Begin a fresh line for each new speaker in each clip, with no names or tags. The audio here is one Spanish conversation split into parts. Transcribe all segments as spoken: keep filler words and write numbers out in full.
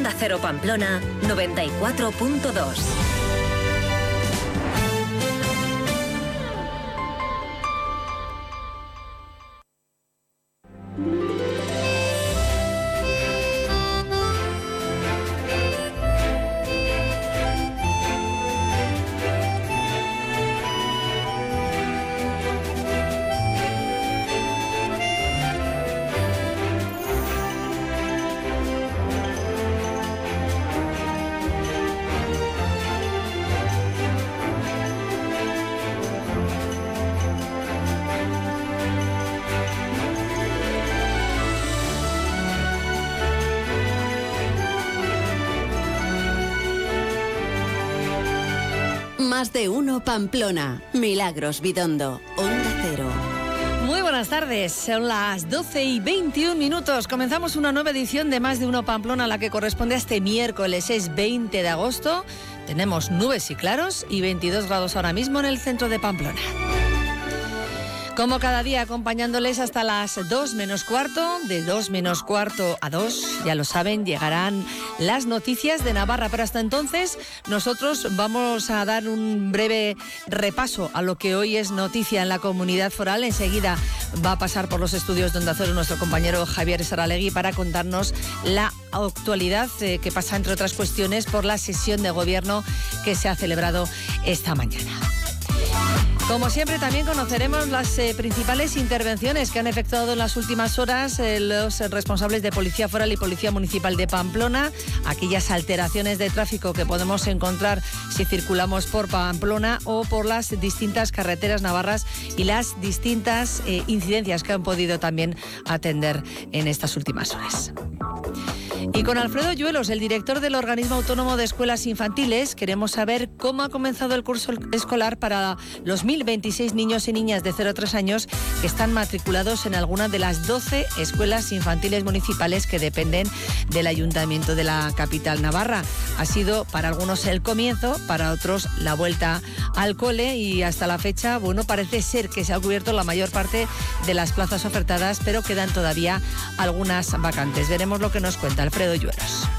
Onda Cero Pamplona noventa y cuatro punto dos.
Más de uno Pamplona. Milagros Bidondo. Onda Cero.
Muy buenas tardes, son las doce y veintiún minutos. Comenzamos una nueva edición de Más de uno Pamplona, a la que corresponde a este miércoles, es veinte de agosto. Tenemos nubes y claros y veintidós grados ahora mismo en el centro de Pamplona. Como cada día, acompañándoles hasta las dos menos cuarto, de dos menos cuarto a dos, ya lo saben, llegarán las noticias de Navarra, pero hasta entonces nosotros vamos a dar un breve repaso a lo que hoy es noticia en la comunidad foral. Enseguida va a pasar por los estudios de Onda Cero nuestro compañero Javier Saralegui para contarnos la actualidad eh, que pasa, entre otras cuestiones, por la sesión de gobierno que se ha celebrado esta mañana. Como siempre, también conoceremos las eh, principales intervenciones que han efectuado en las últimas horas eh, los responsables de Policía Foral y Policía Municipal de Pamplona, aquellas alteraciones de tráfico que podemos encontrar si circulamos por Pamplona o por las distintas carreteras navarras y las distintas eh, incidencias que han podido también atender en estas últimas horas. Y con Alfredo Lluelos, el director del Organismo Autónomo de Escuelas Infantiles, queremos saber cómo ha comenzado el curso escolar para los mil veintiséis niños y niñas de cero a tres años que están matriculados en alguna de las doce escuelas infantiles municipales que dependen del Ayuntamiento de la capital navarra. Ha sido para algunos el comienzo, para otros la vuelta al cole, y hasta la fecha, bueno, parece ser que se ha cubierto la mayor parte de las plazas ofertadas, pero quedan todavía algunas vacantes. Veremos lo que nos cuenta Alfredo Lluelos.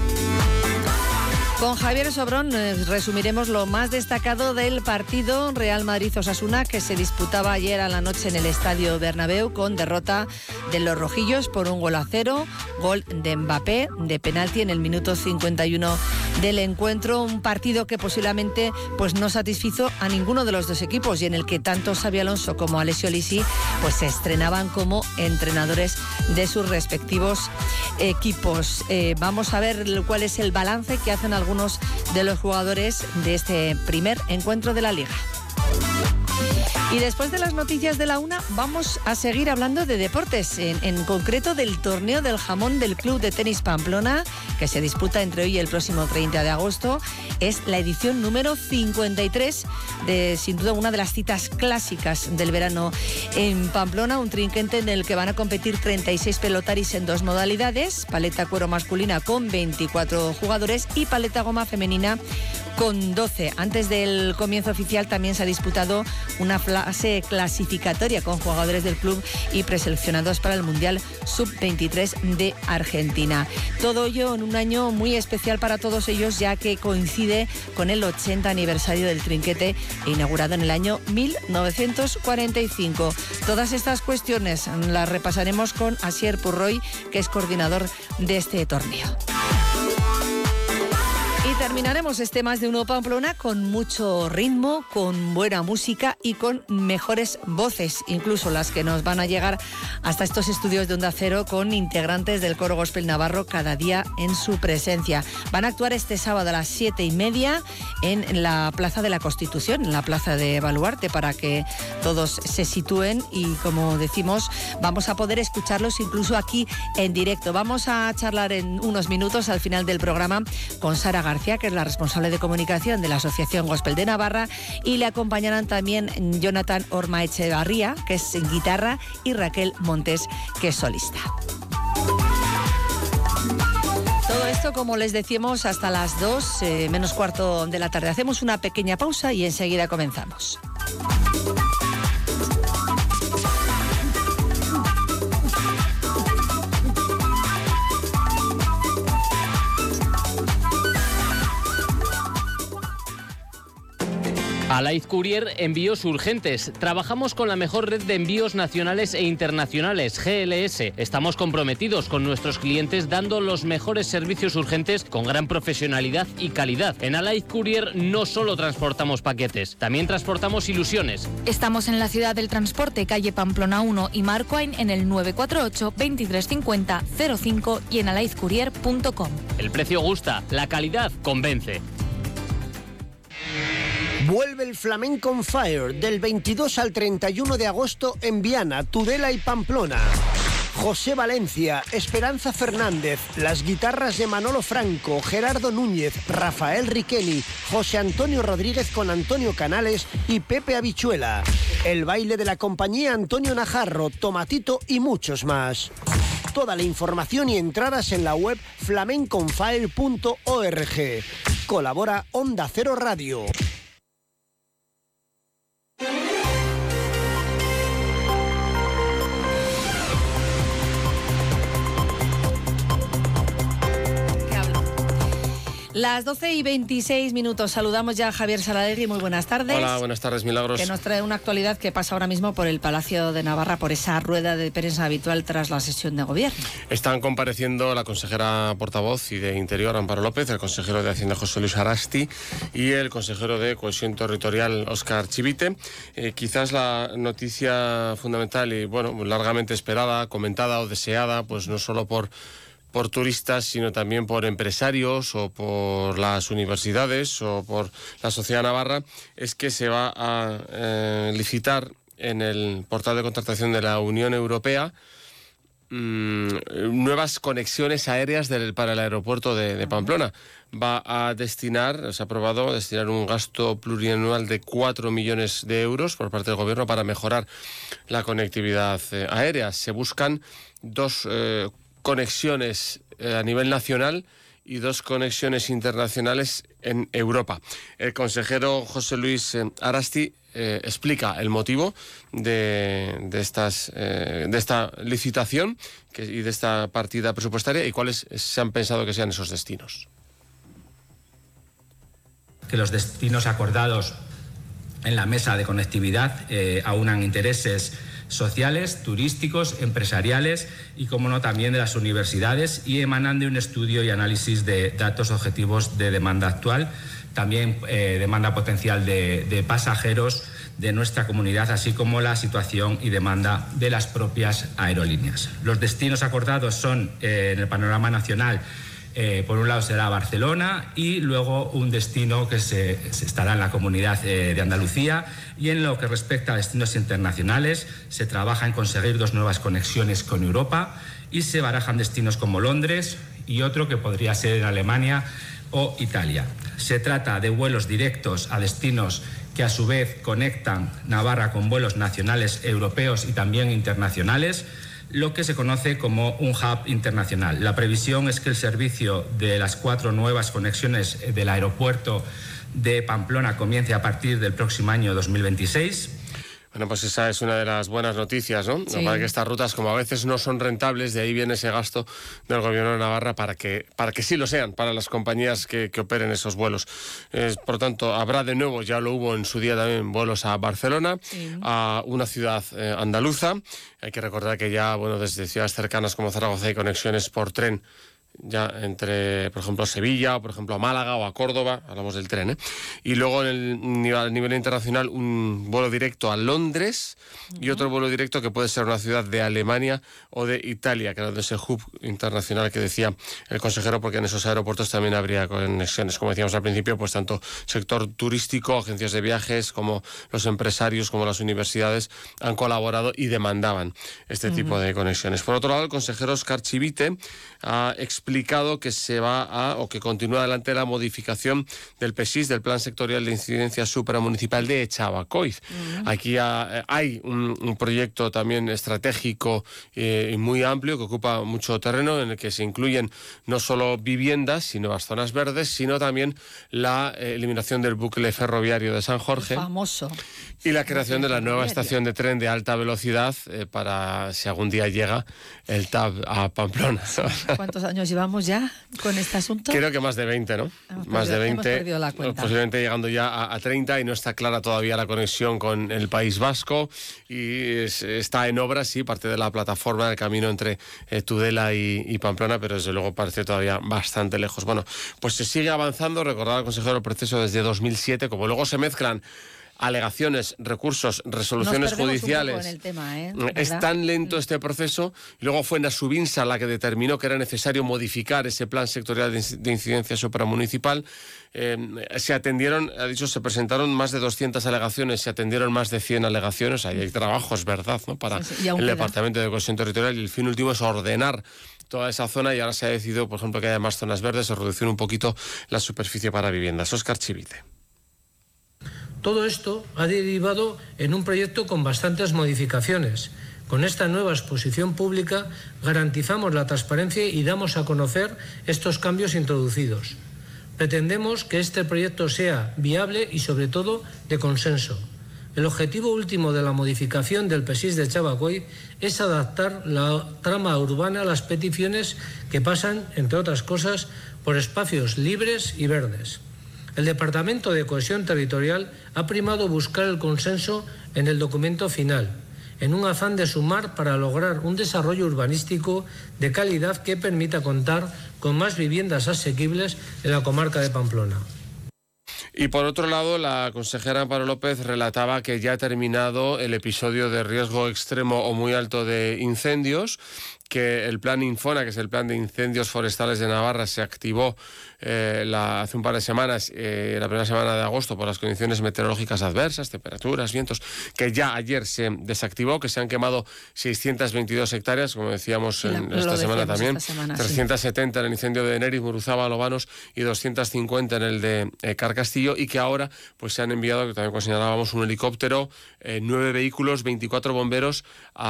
Con Javier Sobrón eh, resumiremos lo más destacado del partido Real Madrid-Osasuna, que se disputaba ayer a la noche en el Estadio Bernabéu, con derrota de los rojillos por un gol a cero, gol de Mbappé de penalti en el minuto cincuenta y uno del encuentro. Un partido que posiblemente pues no satisfizo a ninguno de los dos equipos, y en el que tanto Xabi Alonso como Alessio Lisi pues se estrenaban como entrenadores de sus respectivos equipos. Eh, vamos a ver cuál es el balance que hacen algunos algunos de los jugadores de este primer encuentro de la Liga. Y después de las noticias de la una, vamos a seguir hablando de deportes, en, en concreto del torneo del jamón del Club de Tenis Pamplona, que se disputa entre hoy y el próximo treinta de agosto. Es la edición número cincuenta y tres de, sin duda, una de las citas clásicas del verano en Pamplona, un trinquete en el que van a competir treinta y seis pelotaris en dos modalidades: paleta cuero masculina con veinticuatro jugadores y paleta goma femenina con doce. Antes del comienzo oficial también se ha disputado una fase clasificatoria con jugadores del club y preseleccionados para el Mundial sub veintitrés de Argentina. Todo ello en un año muy especial para todos ellos, ya que coincide con el ochenta aniversario del trinquete, inaugurado en el año mil novecientos cuarenta y cinco. Todas estas cuestiones las repasaremos con Asier Purroy, que es coordinador de este torneo. Y terminaremos este Más de uno Pamplona con mucho ritmo, con buena música y con mejores voces, incluso las que nos van a llegar hasta estos estudios de Onda Cero, con integrantes del coro gospel navarro cada día en su presencia. Van a actuar este sábado a las siete y media en la Plaza de la Constitución, en la Plaza de Baluarte, para que todos se sitúen, y como decimos, vamos a poder escucharlos incluso aquí en directo. Vamos a charlar en unos minutos al final del programa con Sara García, que es la responsable de comunicación de la Asociación Gospel de Navarra, y le acompañarán también Jonathan Ormaechevarría, que es en guitarra, y Raquel Montes, que es solista. Todo esto, como les decíamos, hasta las dos eh, menos cuarto de la tarde. Hacemos una pequeña pausa y enseguida comenzamos.
Alight Courier, envíos urgentes. Trabajamos con la mejor red de envíos nacionales e internacionales, G L S. Estamos comprometidos con nuestros clientes dando los mejores servicios urgentes con gran profesionalidad y calidad. En Alight Courier no solo transportamos paquetes, también transportamos ilusiones.
Estamos en la ciudad del transporte, calle Pamplona uno y Marcoain en el nueve cuatro ocho, veintitrés cincuenta, cero cinco y en alight courier punto com.
El precio gusta, la calidad convence.
Vuelve el Flamenco on Fire del veintidós al treinta y uno de agosto en Viana, Tudela y Pamplona. José Valencia, Esperanza Fernández, las guitarras de Manolo Franco, Gerardo Núñez, Rafael Riqueni, José Antonio Rodríguez con Antonio Canales y Pepe Habichuela. El baile de la compañía Antonio Najarro, Tomatito y muchos más. Toda la información y entradas en la web flamenco on fire punto org. Colabora Onda Cero Radio.
Las doce y veintiséis minutos. Saludamos ya a Javier Salalegui. Muy buenas tardes.
Hola, buenas tardes, Milagros.
Que nos trae una actualidad que pasa ahora mismo por el Palacio de Navarra, por esa rueda de prensa habitual tras la sesión de gobierno.
Están compareciendo la consejera portavoz y de Interior, Amparo López, el consejero de Hacienda, José Luis Arasti, y el consejero de Cohesión Territorial, Óscar Chivite. Eh, quizás la noticia fundamental y, bueno, largamente esperada, comentada o deseada, pues no solo por... por turistas, sino también por empresarios o por las universidades o por la sociedad navarra, es que se va a eh, licitar en el portal de contratación de la Unión Europea mmm, nuevas conexiones aéreas del, para el aeropuerto de, de Pamplona. Va a destinar, se ha aprobado destinar un gasto plurianual de cuatro millones de euros por parte del gobierno para mejorar la conectividad eh, aérea. Se buscan dos eh, conexiones eh, a nivel nacional y dos conexiones internacionales en Europa. El consejero José Luis eh, Arasti eh, explica el motivo de, de, estas, eh, de esta licitación que, y de esta partida presupuestaria y cuáles se han pensado que sean esos destinos.
Que los destinos acordados en la mesa de conectividad eh, aunan intereses sociales, turísticos, empresariales y, como no, también de las universidades, y emanan de un estudio y análisis de datos objetivos de demanda actual, también eh, demanda potencial de, de pasajeros de nuestra comunidad, así como la situación y demanda de las propias aerolíneas. Los destinos acordados son, eh, en el panorama nacional, Eh, por un lado será Barcelona y luego un destino que se, se estará en la comunidad eh, de Andalucía, y en lo que respecta a destinos internacionales se trabaja en conseguir dos nuevas conexiones con Europa y se barajan destinos como Londres y otro que podría ser en Alemania o Italia. Se trata de vuelos directos a destinos que a su vez conectan Navarra con vuelos nacionales, europeos y también internacionales, lo que se conoce como un hub internacional. La previsión es que el servicio de las cuatro nuevas conexiones del aeropuerto de Pamplona comience a partir del próximo año dos mil veintiséis.
Bueno, pues esa es una de las buenas noticias, ¿no?
Sí.
Para que estas rutas, como a veces no son rentables, de ahí viene ese gasto del gobierno de Navarra para que, para que sí lo sean, para las compañías que, que operen esos vuelos. Eh, por tanto, habrá de nuevo, ya lo hubo en su día también, vuelos a Barcelona, sí, a una ciudad eh, andaluza. Hay que recordar que ya, bueno, desde ciudades cercanas como Zaragoza hay conexiones por tren ya entre, por ejemplo, Sevilla, o por ejemplo a Málaga o a Córdoba, hablamos del tren, ¿eh? Y luego en el, a nivel internacional un vuelo directo a Londres y uh-huh. otro vuelo directo que puede ser una ciudad de Alemania o de Italia, que era de ese hub internacional que decía el consejero, porque en esos aeropuertos también habría conexiones, como decíamos al principio, pues tanto sector turístico, agencias de viajes, como los empresarios, como las universidades han colaborado y demandaban este uh-huh. tipo de conexiones. Por otro lado, el consejero Óscar Chivite ha explicado que se va a, o que continúa adelante la modificación del P S I S, del Plan Sectorial de Incidencia Supramunicipal de Echabacoiz. Uh-huh. Aquí ha, hay un, un proyecto también estratégico eh, y muy amplio que ocupa mucho terreno, en el que se incluyen no solo viviendas y nuevas zonas verdes, sino también la eh, eliminación del bucle ferroviario de San Jorge.
El famoso.
Y la creación de la nueva estación de tren de alta velocidad eh, para, si algún día llega, el T A V a Pamplona.
¿Cuántos años llevamos ya con este asunto?
Creo que más de veinte, ¿no?
Hemos
más
perdido,
de
hemos
veinte,
perdido la cuenta.
Posiblemente llegando ya a, a treinta, y no está clara todavía la conexión con el País Vasco, y es, está en obra, sí, parte de la plataforma del camino entre eh, Tudela y, y Pamplona, pero desde luego parece todavía bastante lejos. Bueno, pues se sigue avanzando. Recordar al consejero el proceso desde dos mil siete, como luego se mezclan alegaciones, recursos, resoluciones judiciales.
Un poco en el tema, ¿eh?
Es tan lento este proceso. Y luego fue Nasubinsa la que determinó que era necesario modificar ese plan sectorial de incidencia supramunicipal. Eh, se atendieron, ha dicho, se presentaron más de doscientas alegaciones, se atendieron más de cien alegaciones. Ahí hay trabajo, es verdad, ¿no?, para
sí, sí,
el
queda.
Departamento de Cohesión Territorial, y el fin último es ordenar toda esa zona, y ahora se ha decidido, por ejemplo, que haya más zonas verdes o reducir un poquito la superficie para viviendas. Óscar Chivite.
Todo esto ha derivado en un proyecto con bastantes modificaciones. Con esta nueva exposición pública garantizamos la transparencia y damos a conocer estos cambios introducidos. Pretendemos que este proyecto sea viable y, sobre todo, de consenso. El objetivo último de la modificación del P E S I S de Txabacoy es adaptar la trama urbana a las peticiones que pasan, entre otras cosas, por espacios libres y verdes. El Departamento de Cohesión Territorial ha primado buscar el consenso en el documento final, en un afán de sumar para lograr un desarrollo urbanístico de calidad que permita contar con más viviendas asequibles en la comarca de Pamplona.
Y por otro lado, la consejera Amparo López relataba que ya ha terminado el episodio de riesgo extremo o muy alto de incendios, que el plan Infona, que es el plan de incendios forestales de Navarra, se activó eh, la, hace un par de semanas, eh, la primera semana de agosto, por las condiciones meteorológicas adversas, temperaturas, vientos, que ya ayer se desactivó, que se han quemado seiscientas veintidós hectáreas, como decíamos
la,
en esta semana también,
esta semana,
trescientas setenta
sí.
en el incendio de Eneriz, Muruzaba, Lobanos, y doscientas cincuenta en el de eh, Carcastillo, y que ahora pues se han enviado, que también considerábamos, un helicóptero, eh, nueve vehículos, veinticuatro bomberos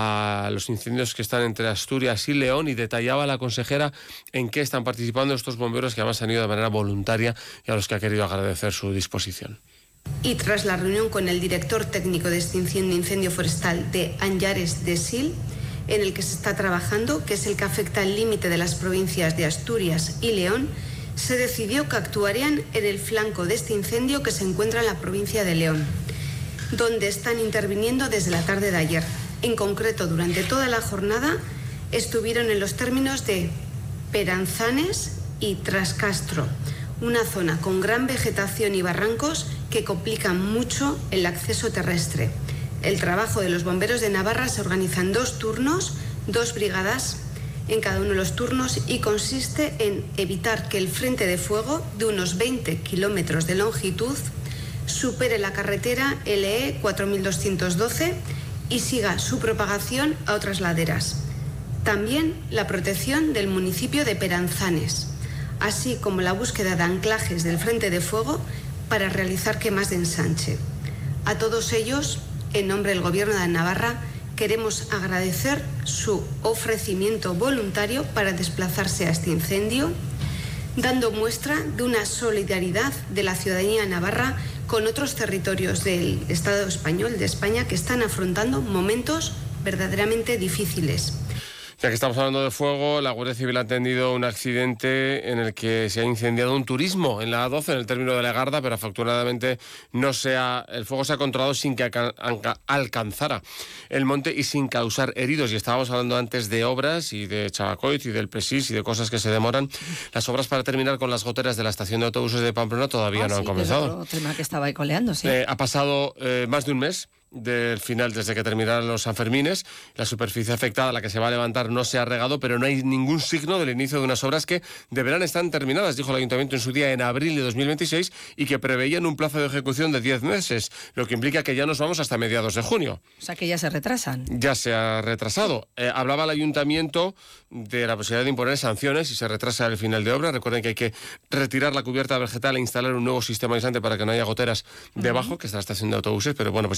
a los incendios que están entre Asturias y León, y detallaba la consejera en qué están participando estos bomberos, que además han ido de manera voluntaria, y a los que ha querido agradecer su disposición.
Y tras la reunión con el director técnico de extinción de incendio forestal de Anllares de Sil, en el que se está trabajando, que es el que afecta al límite de las provincias de Asturias y León, se decidió que actuarían en el flanco de este incendio que se encuentra en la provincia de León, donde están interviniendo desde la tarde de ayer. En concreto, durante toda la jornada estuvieron en los términos de Peranzanes y Trascastro, una zona con gran vegetación y barrancos que complican mucho el acceso terrestre. El trabajo de los bomberos de Navarra se organiza en dos turnos, dos brigadas en cada uno de los turnos, y consiste en evitar que el frente de fuego, de unos veinte kilómetros de longitud, supere la carretera L E cuatro mil doscientos doce y siga su propagación a otras laderas. También la protección del municipio de Peranzanes, así como la búsqueda de anclajes del frente de fuego para realizar quemas de ensanche. A todos ellos, en nombre del Gobierno de Navarra, queremos agradecer su ofrecimiento voluntario para desplazarse a este incendio, dando muestra de una solidaridad de la ciudadanía navarra con otros territorios del Estado español, de España, que están afrontando momentos verdaderamente difíciles.
Ya que estamos hablando de fuego, la Guardia Civil ha atendido un accidente en el que se ha incendiado un turismo en la A doce, en el término de Legarda, pero afortunadamente no se ha, el fuego se ha controlado sin que alcanzara el monte y sin causar heridos. Y estábamos hablando antes de obras y de Txabacoy y del P E S I S y de cosas que se demoran. Las obras para terminar con las goteras de la estación de autobuses de Pamplona todavía
ah,
no
sí,
han comenzado.
Otro tema que estaba ahí coleando, sí.
Eh, ha pasado eh, más de un mes del final, desde que terminaron los Sanfermines. La superficie afectada, la que se va a levantar, no se ha regado, pero no hay ningún signo del inicio de unas obras que deberán estar terminadas, dijo el Ayuntamiento en su día, en abril de dos mil veintiséis, y que preveían un plazo de ejecución de diez meses, lo que implica que ya nos vamos hasta mediados de junio.
O sea que ya se retrasan.
Ya se ha retrasado. Eh, hablaba el Ayuntamiento de la posibilidad de imponer sanciones si se retrasa el final de obra. Recuerden que hay que retirar la cubierta vegetal e instalar un nuevo sistema aislante para que no haya goteras debajo, uh-huh. que es la estación de autobuses, pero bueno, pues llama mucho la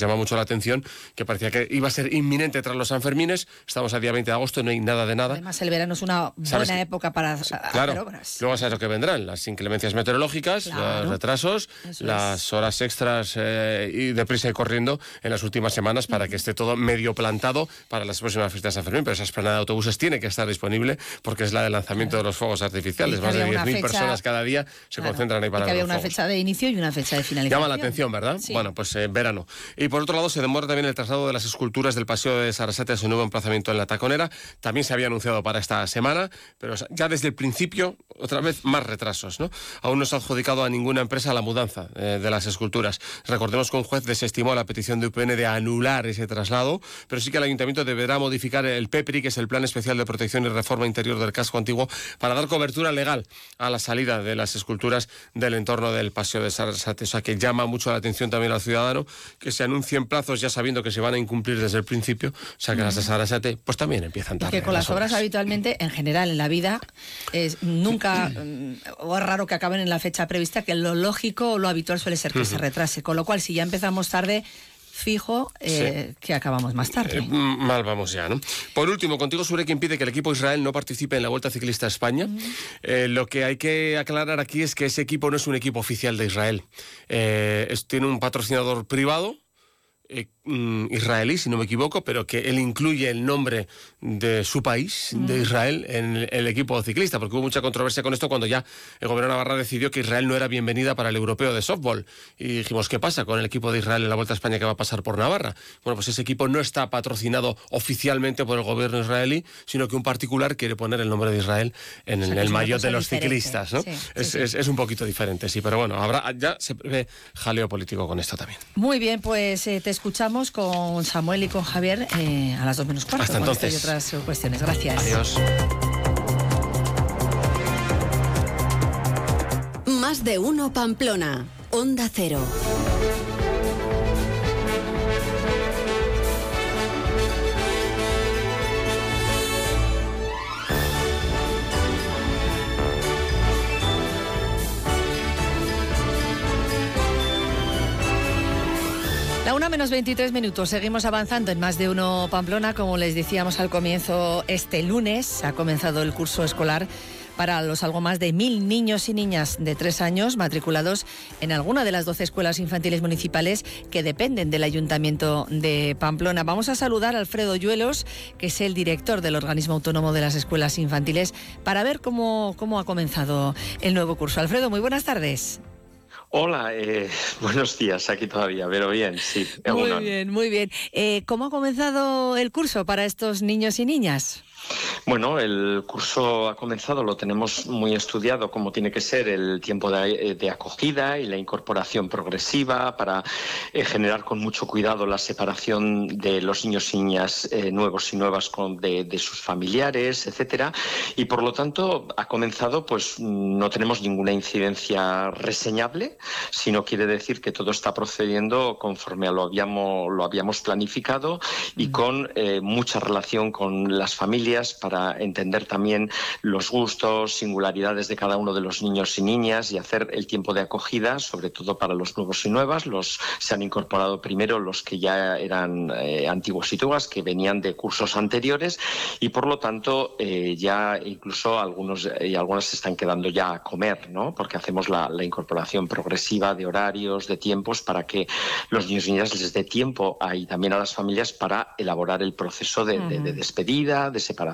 la atención, que parecía que iba a ser inminente tras los Sanfermines. Estamos a día veinte de agosto, no hay nada de nada.
Además, el verano es una buena época para
claro,
hacer obras.
Luego sabes lo que vendrán, las inclemencias meteorológicas, claro, los retrasos, Eso las es. horas extras eh, y deprisa y corriendo en las últimas semanas para que esté todo medio plantado para las próximas fiestas de San Fermín. Pero esa esplanada de autobuses tiene que estar disponible porque es la del lanzamiento claro. de los fuegos artificiales. Más de diez mil personas cada día se claro. concentran ahí para ver los fuegos.
Había una fecha de inicio y una fecha de finalización.
Llama la atención, ¿verdad? Sí. Bueno, pues eh, verano. Y por otro lado, se demora también el traslado de las esculturas del Paseo de Sarasate a su nuevo emplazamiento en la Taconera. También se había anunciado para esta semana, pero ya desde el principio, otra vez, más retrasos, ¿no? Aún no se ha adjudicado a ninguna empresa la mudanza eh, de las esculturas. Recordemos que un juez desestimó la petición de U P N de anular ese traslado, pero sí que el Ayuntamiento deberá modificar el P E P R I, que es el Plan Especial de Protección y Reforma Interior del Casco Antiguo, para dar cobertura legal a la salida de las esculturas del entorno del Paseo de Sarasate. O sea, que llama mucho la atención también al ciudadano que se anuncien plazos ya sabiendo que se van a incumplir desde el principio. O sea, que mm. las de Sarasate pues también empiezan tarde.
Que con las, las obras, obras habitualmente, en general, en la vida, es nunca, o es raro que acaben en la fecha prevista, que lo lógico o lo habitual suele ser que uh-huh. se retrase. Con lo cual, si ya empezamos tarde, fijo eh, sí. que acabamos más tarde.
Eh, mal vamos ya, ¿no? Por último, contigo sobre que impide que el equipo Israel no participe en la Vuelta Ciclista a España. Uh-huh. Eh, lo que hay que aclarar aquí es que ese equipo no es un equipo oficial de Israel. Eh, es, tiene un patrocinador privado, Eh, israelí, si no me equivoco, pero que él incluye el nombre de su país, mm. de Israel, en el, el equipo ciclista, porque hubo mucha controversia con esto cuando ya el gobierno de Navarra decidió que Israel no era bienvenida para el europeo de softball. Y dijimos, ¿qué pasa con el equipo de Israel en la Vuelta a España que va a pasar por Navarra? Bueno, pues ese equipo no está patrocinado oficialmente por el gobierno israelí, sino que un particular quiere poner el nombre de Israel en, o sea, en el maillot de los diferente. ciclistas, ¿no? Sí, es, sí, sí. Es, es un poquito diferente, sí, pero bueno, habrá ya se prevé jaleo político con esto también.
Muy bien, pues eh, te escuchamos con Samuel y con Javier eh, a las dos menos cuarto.
Hasta entonces.
Y otras cuestiones. Gracias.
Adiós.
Más de uno Pamplona. Onda Cero.
La una menos veintitrés minutos. Seguimos avanzando en Más de uno Pamplona. Como les decíamos al comienzo, este lunes ha comenzado el curso escolar para los algo más de mil niños y niñas de tres años matriculados en alguna de las doce escuelas infantiles municipales que dependen del Ayuntamiento de Pamplona. Vamos a saludar a Alfredo Yuelos, que es el director del organismo autónomo de las escuelas infantiles, para ver cómo, cómo ha comenzado el nuevo curso. Alfredo, muy buenas tardes.
Hola, eh, buenos días, aquí todavía, pero bien, sí.
Muy uno. bien, muy bien. Eh, ¿Cómo ha comenzado el curso para estos niños y niñas?
Bueno, el curso ha comenzado, lo tenemos muy estudiado, como tiene que ser el tiempo de, de acogida y la incorporación progresiva para eh, generar con mucho cuidado la separación de los niños y niñas eh, nuevos y nuevas con, de, de sus familiares, etcétera. Y por lo tanto ha comenzado, pues no tenemos ninguna incidencia reseñable, sino quiere decir que todo está procediendo conforme a lo habíamos, lo habíamos planificado y con eh, mucha relación con las familias para entender también los gustos, singularidades de cada uno de los niños y niñas y hacer el tiempo de acogida, sobre todo para los nuevos y nuevas. Los se han incorporado primero los que ya eran eh, antiguos y nuevas, que venían de cursos anteriores y por lo tanto eh, ya incluso algunos y algunas se están quedando ya a comer, ¿no? Porque hacemos la, la incorporación progresiva de horarios, de tiempos, para que los niños y niñas les dé tiempo a, y también a las familias para elaborar el proceso de, uh-huh. de, de despedida, de separación,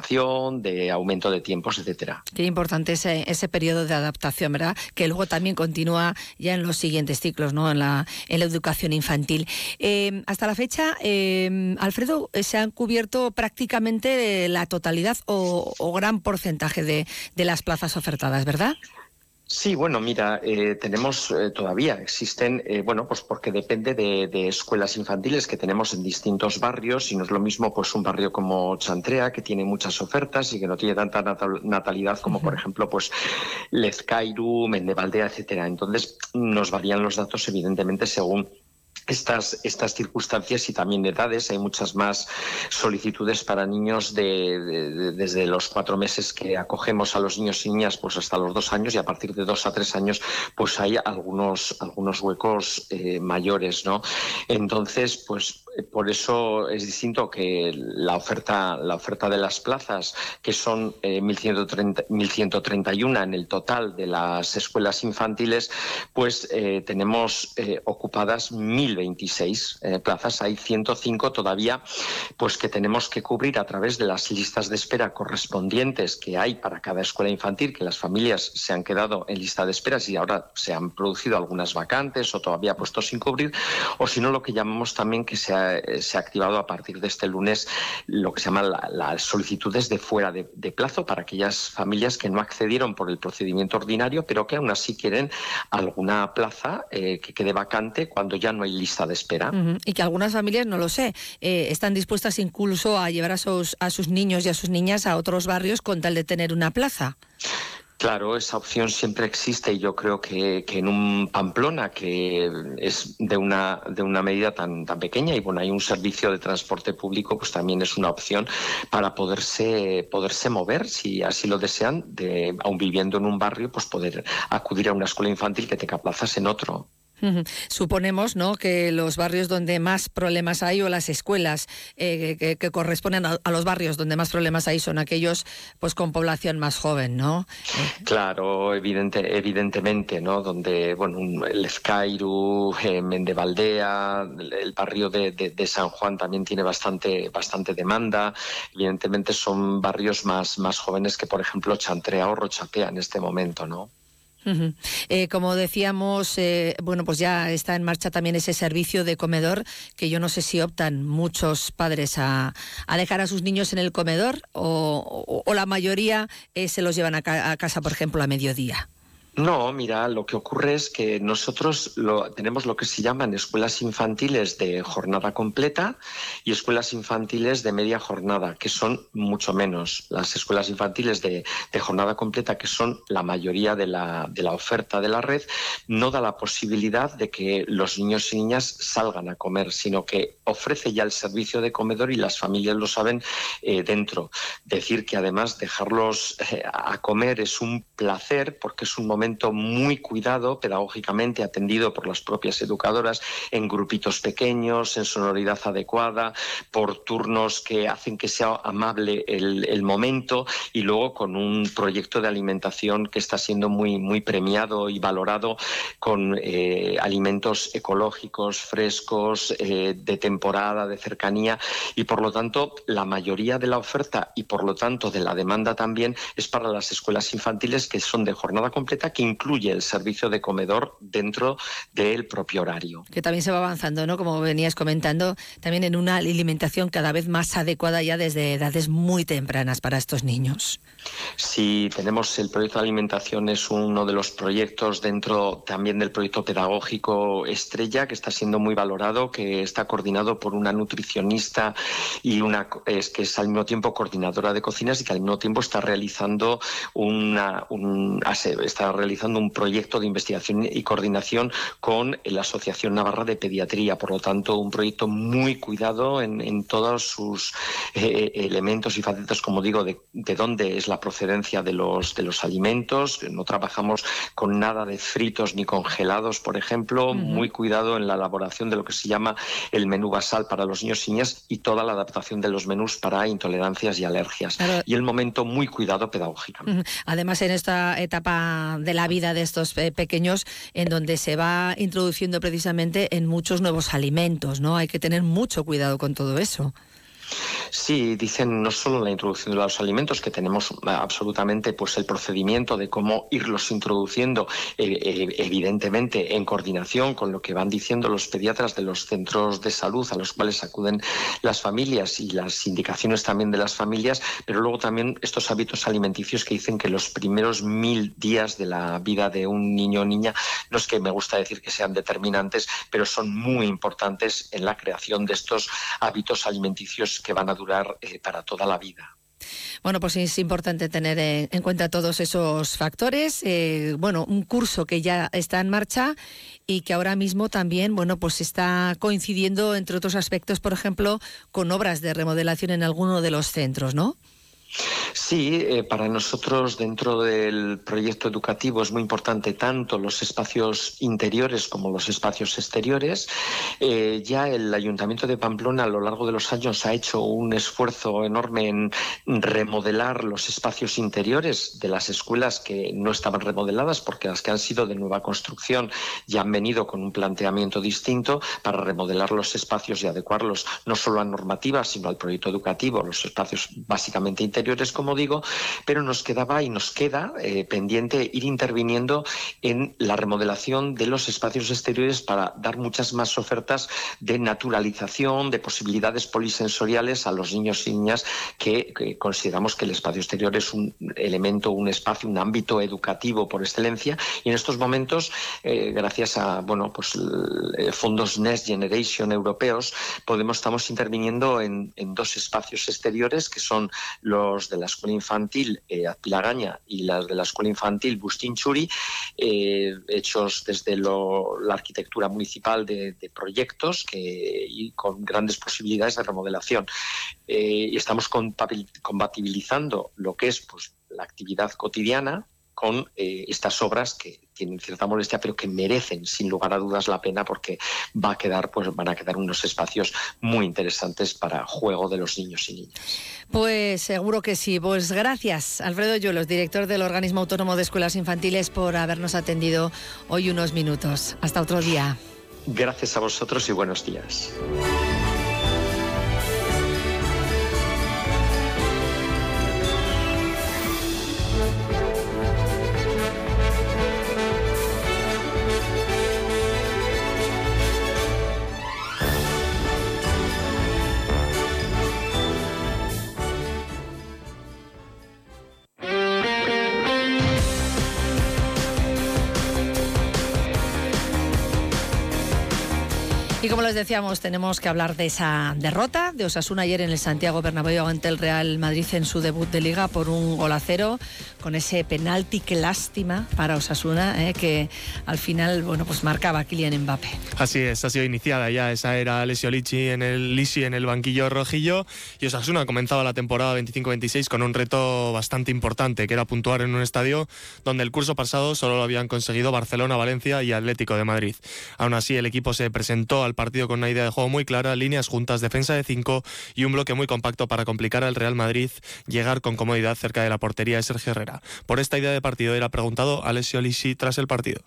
de aumento de tiempos, etcétera.
Qué importante ese, ese periodo de adaptación, ¿verdad? Que luego también continúa ya en los siguientes ciclos, ¿no? En la, en la educación infantil. Eh, hasta la fecha, eh, Alfredo, se han cubierto prácticamente la totalidad o, o gran porcentaje de, de las plazas ofertadas, ¿verdad?
Sí, bueno, mira, eh, tenemos eh, todavía, existen, eh, bueno, pues porque depende de, de escuelas infantiles que tenemos en distintos barrios y no es lo mismo pues un barrio como Chantrea, que tiene muchas ofertas y que no tiene tanta natal- natalidad como, uh-huh. por ejemplo, pues Lezcairu, Mendebaldea, etcétera. Entonces, nos varían los datos, evidentemente, según Estas, estas circunstancias y también edades. Hay muchas más solicitudes para niños de, de, de, desde los cuatro meses que acogemos a los niños y niñas pues hasta los dos años, y a partir de dos a tres años pues hay algunos, algunos huecos eh, mayores, ¿no? Entonces, pues por eso es distinto que la oferta, la oferta de las plazas, que son eh, mil ciento treinta y uno en el total de las escuelas infantiles, pues eh, tenemos eh, ocupadas mil veintiséis eh, plazas. Hay ciento cinco todavía pues que tenemos que cubrir a través de las listas de espera correspondientes que hay para cada escuela infantil, que las familias se han quedado en lista de espera y ahora se han producido algunas vacantes o todavía puestos sin cubrir, o si no, lo que llamamos también que se ha, se ha activado a partir de este lunes lo que se llama la, las solicitudes de fuera de, de plazo para aquellas familias que no accedieron por el procedimiento ordinario, pero que aún así quieren alguna plaza eh, que quede vacante cuando ya no hay lista de espera.
Uh-huh. Y que algunas familias, no lo sé, eh, están dispuestas incluso a llevar a sus, a sus niños y a sus niñas a otros barrios con tal de tener una plaza.
Claro, esa opción siempre existe y yo creo que, que en un Pamplona, que es de una, de una medida tan, tan pequeña, y bueno, hay un servicio de transporte público, pues también es una opción para poderse, poderse mover, si así lo desean, de, aun viviendo en un barrio, pues poder acudir a una escuela infantil que tenga plazas en otro.
Uh-huh. Suponemos, ¿no?, que los barrios donde más problemas hay, o las escuelas eh, que, que corresponden a, a los barrios donde más problemas hay, son aquellos pues con población más joven, ¿no?
Claro, evidente, evidentemente, ¿no? Donde, bueno, el Ezcairu, eh, Mendevaldea, el, el barrio de, de, de San Juan también tiene bastante, bastante demanda. Evidentemente son barrios más, más jóvenes que, por ejemplo, Chantrea o Rochapea en este momento, ¿no?
Uh-huh. Eh, como decíamos, eh, bueno, pues ya está en marcha también ese servicio de comedor, que yo no sé si optan muchos padres a, a dejar a sus niños en el comedor o, o, o la mayoría eh, se los llevan a, ca- a casa, por ejemplo, a mediodía.
No, mira, lo que ocurre es que nosotros lo, tenemos lo que se llaman escuelas infantiles de jornada completa y escuelas infantiles de media jornada, que son mucho menos. Las escuelas infantiles de, de jornada completa, que son la mayoría de la, de la oferta de la red, no da la posibilidad de que los niños y niñas salgan a comer, sino que ofrece ya el servicio de comedor y las familias lo saben eh, dentro. Decir que además dejarlos eh, a comer es un placer, porque es un momento muy cuidado, pedagógicamente atendido por las propias educadoras, en grupitos pequeños, en sonoridad adecuada, por turnos que hacen que sea amable el, el momento, y luego con un proyecto de alimentación que está siendo muy, muy premiado y valorado, con eh, alimentos ecológicos, frescos, eh, de temporada, de cercanía, y por lo tanto la mayoría de la oferta y por lo tanto de la demanda también es para las escuelas infantiles que son de jornada completa, que incluye el servicio de comedor dentro del propio horario.
Que también se va avanzando, ¿no?, como venías comentando, también en una alimentación cada vez más adecuada ya desde edades muy tempranas para estos niños.
Sí, tenemos el proyecto de alimentación, es uno de los proyectos dentro también del proyecto pedagógico estrella, que está siendo muy valorado, que está coordinado por una nutricionista y una es que es al mismo tiempo coordinadora de cocinas y que al mismo tiempo está realizando una un, está realizando un proyecto de investigación y coordinación con la Asociación Navarra de Pediatría. Por lo tanto, un proyecto muy cuidado en, en todos sus eh, elementos y facetas, como digo, de, de dónde es la procedencia de los, de los alimentos. No trabajamos con nada de fritos ni congelados, por ejemplo. Uh-huh. Muy cuidado en la elaboración de lo que se llama el menú basal para los niños y niñas y toda la adaptación de los menús para intolerancias y alergias. Claro. Y el momento muy cuidado pedagógicamente.
Uh-huh. Además, en esta etapa de la vida de estos eh, pequeños, en donde se va introduciendo precisamente en muchos nuevos alimentos, ¿no? Hay que tener mucho cuidado con todo eso.
Sí, dicen no solo la introducción de los alimentos, que tenemos absolutamente pues el procedimiento de cómo irlos introduciendo, eh, eh, evidentemente en coordinación con lo que van diciendo los pediatras de los centros de salud a los cuales acuden las familias y las indicaciones también de las familias, pero luego también estos hábitos alimenticios que dicen que los primeros mil días de la vida de un niño o niña, no es que me gusta decir que sean determinantes, pero son muy importantes en la creación de estos hábitos alimenticios que van a durar eh, para toda la vida.
Bueno, pues es importante tener en, en cuenta todos esos factores. Eh, bueno, un curso que ya está en marcha y que ahora mismo también, bueno, pues está coincidiendo, entre otros aspectos, por ejemplo, con obras de remodelación en alguno de los centros, ¿no?
Sí, eh, para nosotros dentro del proyecto educativo es muy importante tanto los espacios interiores como los espacios exteriores. Eh, ya el Ayuntamiento de Pamplona a lo largo de los años ha hecho un esfuerzo enorme en remodelar los espacios interiores de las escuelas que no estaban remodeladas, porque las que han sido de nueva construcción ya han venido con un planteamiento distinto para remodelar los espacios y adecuarlos no solo a normativas sino al proyecto educativo, los espacios básicamente interiores, como digo, pero nos quedaba y nos queda eh, pendiente ir interviniendo en la remodelación de los espacios exteriores para dar muchas más ofertas de naturalización, de posibilidades polisensoriales a los niños y niñas que, que consideramos que el espacio exterior es un elemento, un espacio, un ámbito educativo por excelencia, y en estos momentos, eh, gracias a bueno, pues, fondos Next Generation europeos, podemos, estamos interviniendo en, en dos espacios exteriores que son los de la Escuela Infantil eh, Azpilagaña y las de la Escuela Infantil Bustinchuri, eh, hechos desde lo, la arquitectura municipal de, de proyectos que, y con grandes posibilidades de remodelación. Eh, y estamos compatibilizando lo que es pues, la actividad cotidiana con eh, estas obras que tienen cierta molestia, pero que merecen sin lugar a dudas la pena, porque va a quedar, pues, van a quedar unos espacios muy interesantes para juego de los niños y niñas.
Pues seguro que sí. Pues gracias, Alfredo Yuelos, director del Organismo Autónomo de Escuelas Infantiles, por habernos atendido hoy unos minutos. Hasta otro día.
Gracias a vosotros y buenos días.
Y como les decíamos, tenemos que hablar de esa derrota de Osasuna ayer en el Santiago Bernabéu ante el Real Madrid en su debut de Liga por un gol a cero, con ese penalti, qué lástima para Osasuna, eh, que al final, bueno, pues marcaba a Kylian Mbappé.
Así es, ha sido iniciada ya esa era Alessio Lisi en el, Lisi en el banquillo rojillo, y Osasuna comenzaba la temporada veinticinco veintiséis con un reto bastante importante, que era puntuar en un estadio donde el curso pasado solo lo habían conseguido Barcelona, Valencia y Atlético de Madrid. Aún así, el equipo se presentó al partido con una idea de juego muy clara, líneas juntas, defensa de cinco y un bloque muy compacto para complicar al Real Madrid llegar con comodidad cerca de la portería de Sergio Herrera. Por esta idea de partido era preguntado Alessio Lisi tras el partido.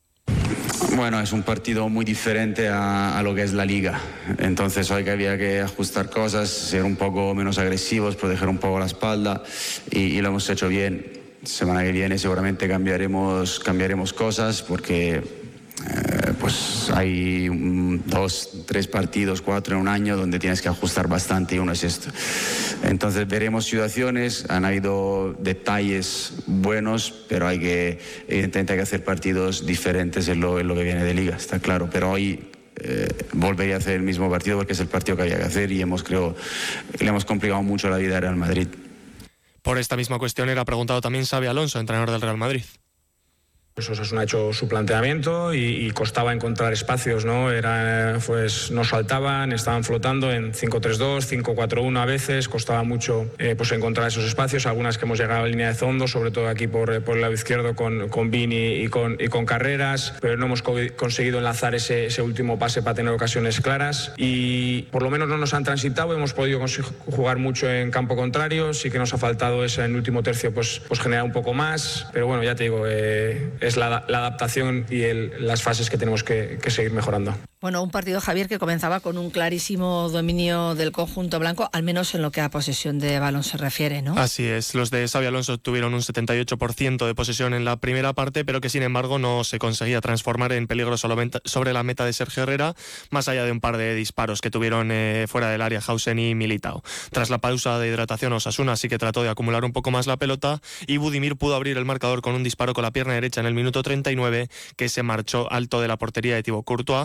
Bueno, es un partido muy diferente a, a lo que es la Liga. Entonces hoy que había que ajustar cosas, ser un poco menos agresivos, proteger un poco la espalda, y, y lo hemos hecho bien. Semana que viene seguramente cambiaremos, cambiaremos cosas, porque Eh, pues hay um, dos, tres partidos, cuatro en un año donde tienes que ajustar bastante, y uno es esto. Entonces veremos situaciones, han habido detalles buenos, pero hay que, evidentemente hay que hacer partidos diferentes en lo, en lo que viene de Liga, está claro, pero hoy eh, volvería a hacer el mismo partido porque es el partido que había que hacer, y hemos, creo, le hemos complicado mucho la vida al Real Madrid.
Por esta misma cuestión era preguntado también Xabi Alonso, entrenador del Real Madrid.
Pues Osasuna ha hecho su planteamiento y, y costaba encontrar espacios, ¿no? Era, pues, no saltaban, estaban flotando en cinco tres dos, cinco cuatro uno a veces, costaba mucho eh, pues encontrar esos espacios, algunas que hemos llegado a la línea de fondo, sobre todo aquí por, por el lado izquierdo con, con Vini y con, y con Carreras, pero no hemos co- conseguido enlazar ese, ese último pase para tener ocasiones claras, y por lo menos no nos han transitado, hemos podido jugar mucho en campo contrario, sí que nos ha faltado ese en el último tercio, pues, pues generar un poco más, pero bueno, ya te digo, eh, es la, la adaptación y el, las fases que tenemos que, que seguir mejorando.
Bueno, un partido, Javier, que comenzaba con un clarísimo dominio del conjunto blanco, al menos en lo que a posesión de balón se refiere, ¿no?
Así es, los de Xabi Alonso tuvieron un setenta y ocho por ciento de posesión en la primera parte, pero que sin embargo no se conseguía transformar en peligro sobre la meta de Sergio Herrera, más allá de un par de disparos que tuvieron eh, fuera del área Hausen y Militao. Tras la pausa de hidratación, Osasuna sí que trató de acumular un poco más la pelota, y Budimir pudo abrir el marcador con un disparo con la pierna derecha en el minuto treinta y nueve, que se marchó alto de la portería de Thibaut Courtois, y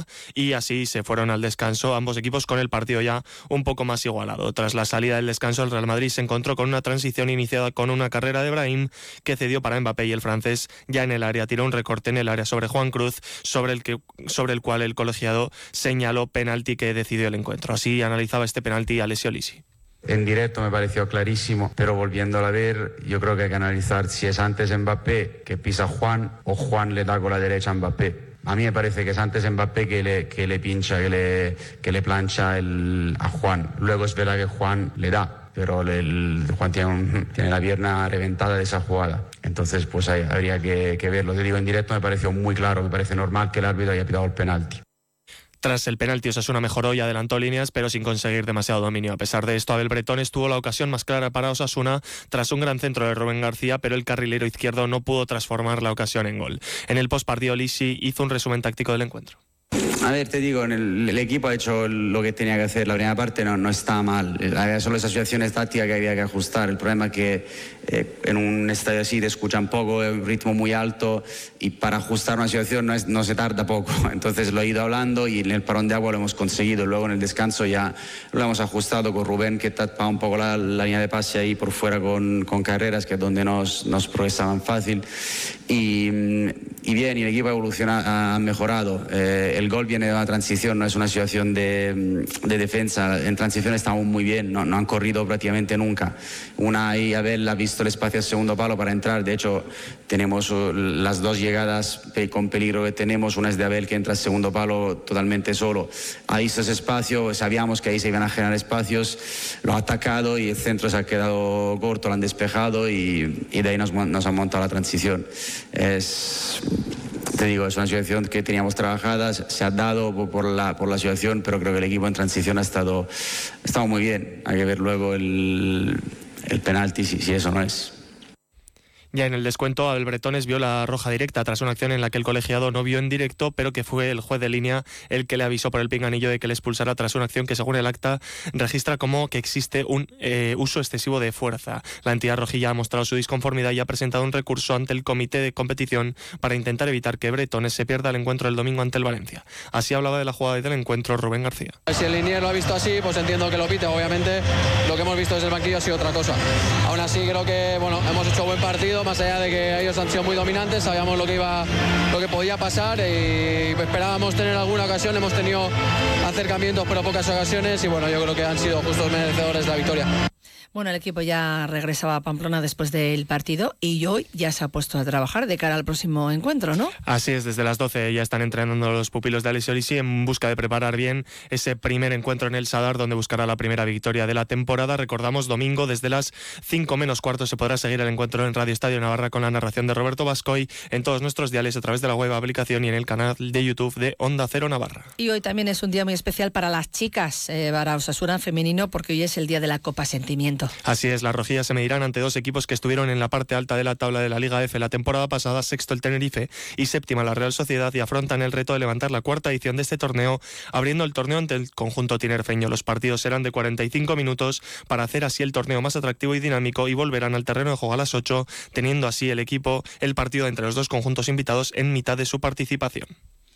y así se fueron al descanso ambos equipos con el partido ya un poco más igualado. Tras la salida del descanso, el Real Madrid se encontró con una transición iniciada con una carrera de Brahim que cedió para Mbappé, y el francés ya en el área tiró un recorte en el área sobre Juan Cruz, sobre el, que, sobre el cual el colegiado señaló penalti que decidió el encuentro. Así analizaba este penalti Alessio Lisi.
En directo me pareció clarísimo, pero volviéndola a ver, yo creo que hay que analizar si es antes Mbappé que pisa a Juan o Juan le da con la derecha a Mbappé. A mí me parece que es antes Mbappé que le, que le pincha, que le, que le plancha el, a Juan. Luego es verdad que Juan le da, pero el, Juan tiene, un, tiene la pierna reventada de esa jugada. Entonces, pues ahí habría que, que verlo. Te digo, en directo me pareció muy claro, me parece normal que el árbitro haya pitado el penalti.
Tras el penalti, Osasuna mejoró y adelantó líneas, pero sin conseguir demasiado dominio. A pesar de esto, Abel Bretones tuvo la ocasión más clara para Osasuna tras un gran centro de Rubén García, pero el carrilero izquierdo no pudo transformar la ocasión en gol. En el postpartido, Lisi hizo un resumen táctico del encuentro.
A ver, te digo, el, el equipo ha hecho lo que tenía que hacer. La primera parte no, no está mal. Había solo esas situaciones tácticas que había que ajustar. El problema es que eh, en un estadio así te escuchan poco, un ritmo muy alto, y para ajustar una situación no, es, no se tarda poco. Entonces lo he ido hablando y en el parón de agua lo hemos conseguido. Luego en el descanso ya lo hemos ajustado con Rubén, que tapa un poco la, la línea de pase ahí por fuera con, con Carreras, que es donde nos, nos progresaban fácil. Y, y bien, y el equipo ha evolucionado, ha mejorado. Eh, el gol viene de una transición, no es una situación de, de defensa. En transición estamos muy bien, no, no han corrido prácticamente nunca. Una ahí, Abel ha visto el espacio al segundo palo para entrar. De hecho, tenemos las dos llegadas con peligro que tenemos. Una es de Abel, que entra al segundo palo totalmente solo. Ha visto ese espacio, sabíamos que ahí se iban a generar espacios, lo ha atacado y el centro se ha quedado corto, lo han despejado y, y de ahí nos, nos han montado la transición. Es... Te digo, es una situación que teníamos trabajada, se ha dado por la, por la situación, pero creo que el equipo en transición ha estado, ha estado muy bien. Hay que ver luego el, el penalti, si, si eso no es.
Ya en el descuento, Abel Bretones vio la roja directa tras una acción en la que el colegiado no vio en directo, pero que fue el juez de línea el que le avisó por el pinganillo de que le expulsara tras una acción que, según el acta, registra como que existe un eh, uso excesivo de fuerza. La entidad rojilla ha mostrado su disconformidad y ha presentado un recurso ante el comité de competición para intentar evitar que Bretones se pierda el encuentro del domingo ante el Valencia. Así hablaba de la jugada del encuentro Rubén García.
Si el linier lo ha visto así, pues entiendo que lo pite. Obviamente lo que hemos visto desde el banquillo ha sido otra cosa. Aún así creo que bueno, hemos hecho buen partido, más allá de que ellos han sido muy dominantes, sabíamos lo que iba, lo que podía pasar y esperábamos tener alguna ocasión. Hemos tenido acercamientos pero pocas ocasiones y bueno, yo creo que han sido justos merecedores de la victoria.
Bueno, el equipo ya regresaba a Pamplona después del partido y hoy ya se ha puesto a trabajar de cara al próximo encuentro, ¿no?
Así es, desde las doce ya están entrenando los pupilos de Alessio Lisi en busca de preparar bien ese primer encuentro en el Sadar, donde buscará la primera victoria de la temporada. Recordamos, domingo desde las cinco menos cuarto se podrá seguir el encuentro en Radio Estadio Navarra con la narración de Roberto Bascoy en todos nuestros diales a través de la web, aplicación y en el canal de YouTube de Onda Cero Navarra.
Y hoy también es un día muy especial para las chicas, eh, para Osasuna femenino, porque hoy es el día de la Copa Sentimiento.
Así es, las rojillas se medirán ante dos equipos que estuvieron en la parte alta de la tabla de la Liga F la temporada pasada, sexto el Tenerife y séptima la Real Sociedad, y afrontan el reto de levantar la cuarta edición de este torneo, abriendo el torneo ante el conjunto tinerfeño. Los partidos serán de cuarenta y cinco minutos para hacer así el torneo más atractivo y dinámico, y volverán al terreno de juego a las ocho, teniendo así el equipo el partido entre los dos conjuntos invitados en mitad de su participación.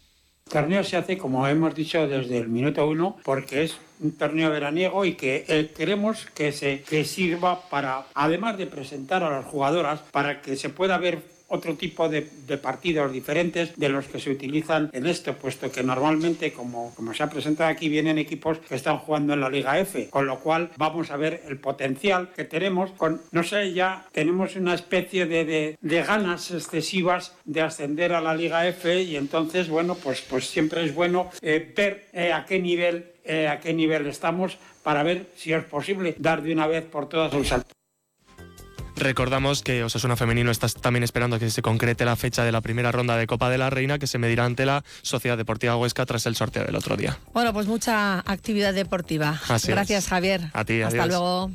El torneo se hace, como hemos dicho, desde el minuto uno, porque es un torneo veraniego y que eh, queremos que, se, que sirva para, además de presentar a las jugadoras, para que se pueda ver otro tipo de, de partidos diferentes de los que se utilizan en esto, puesto que normalmente, como, como se ha presentado aquí, vienen equipos que están jugando en la Liga F, con lo cual vamos a ver el potencial que tenemos. Con, no sé, ya tenemos una especie de, de, de ganas excesivas de ascender a la Liga F, y entonces, bueno, pues, pues siempre es bueno eh, ver eh, a qué nivel, eh, a qué nivel estamos, para ver si es posible dar de una vez por todas un salto.
Recordamos que Osasuna Femenino está también esperando que se concrete la fecha de la primera ronda de Copa de la Reina, que se medirá ante la Sociedad Deportiva Huesca tras el sorteo del otro día.
Bueno, pues mucha actividad deportiva.
Así
Gracias,
es.
Javier.
A ti,
Hasta
adiós.
luego.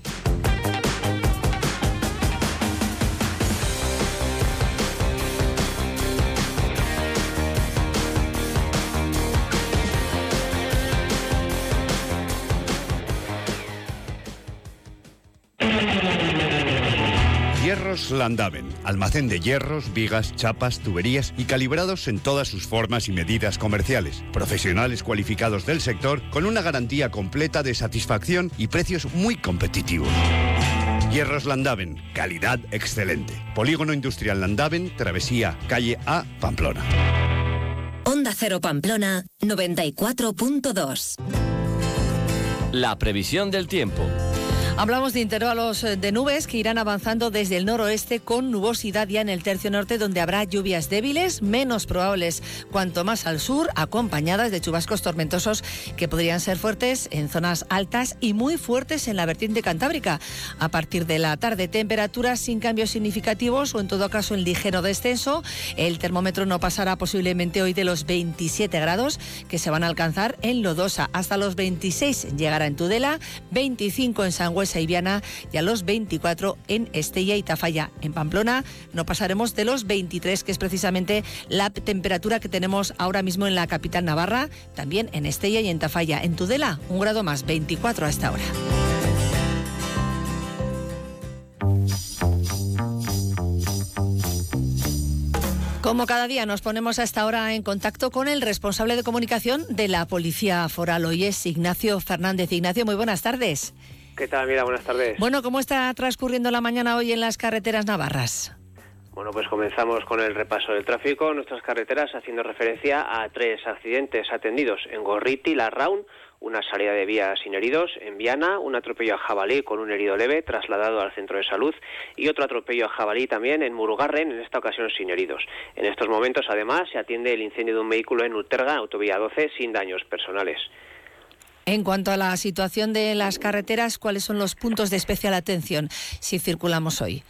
Cierra Hierros Landaven, almacén de hierros, vigas, chapas, tuberías y calibrados en todas sus formas y medidas comerciales. Profesionales cualificados del sector con una garantía completa de satisfacción y precios muy competitivos. Hierros Landaven, calidad excelente. Polígono Industrial Landaven, Travesía, calle A, Pamplona.
Onda Cero Pamplona, noventa y cuatro punto dos.
La previsión del tiempo.
Hablamos de intervalos de nubes que irán avanzando desde el noroeste con nubosidad ya en el tercio norte, donde habrá lluvias débiles, menos probables cuanto más al sur, acompañadas de chubascos tormentosos que podrían ser fuertes en zonas altas y muy fuertes en la vertiente cantábrica. A partir de la tarde, temperaturas sin cambios significativos o en todo caso en ligero descenso. El termómetro no pasará posiblemente hoy de los veintisiete grados que se van a alcanzar en Lodosa. Hasta los veintiséis llegará en Tudela, veinticinco en Sangüesa y Viana y a los veinticuatro en Estella y Tafalla. En Pamplona no pasaremos de los veintitrés, que es precisamente la temperatura que tenemos ahora mismo en la capital navarra, también en Estella y en Tafalla. En Tudela, un grado más, veinticuatro hasta ahora. Como cada día nos ponemos a esta hora en contacto con el responsable de comunicación de la Policía Foral. Hoy es Ignacio Fernández. Ignacio, muy buenas tardes.
¿Qué tal? Mira, buenas tardes.
Bueno, ¿cómo está transcurriendo la mañana hoy en las carreteras navarras?
Bueno, pues comenzamos con el repaso del tráfico en nuestras carreteras, haciendo referencia a tres accidentes atendidos en Gorriti, Larraun, una salida de vía sin heridos; en Viana, un atropello a jabalí con un herido leve trasladado al centro de salud, y otro atropello a jabalí también en Murugarren, en esta ocasión sin heridos. En estos momentos, además, se atiende el incendio de un vehículo en Uterga, autovía doce, sin daños personales.
En cuanto a la situación de las carreteras, ¿cuáles son los puntos de especial atención si circulamos hoy?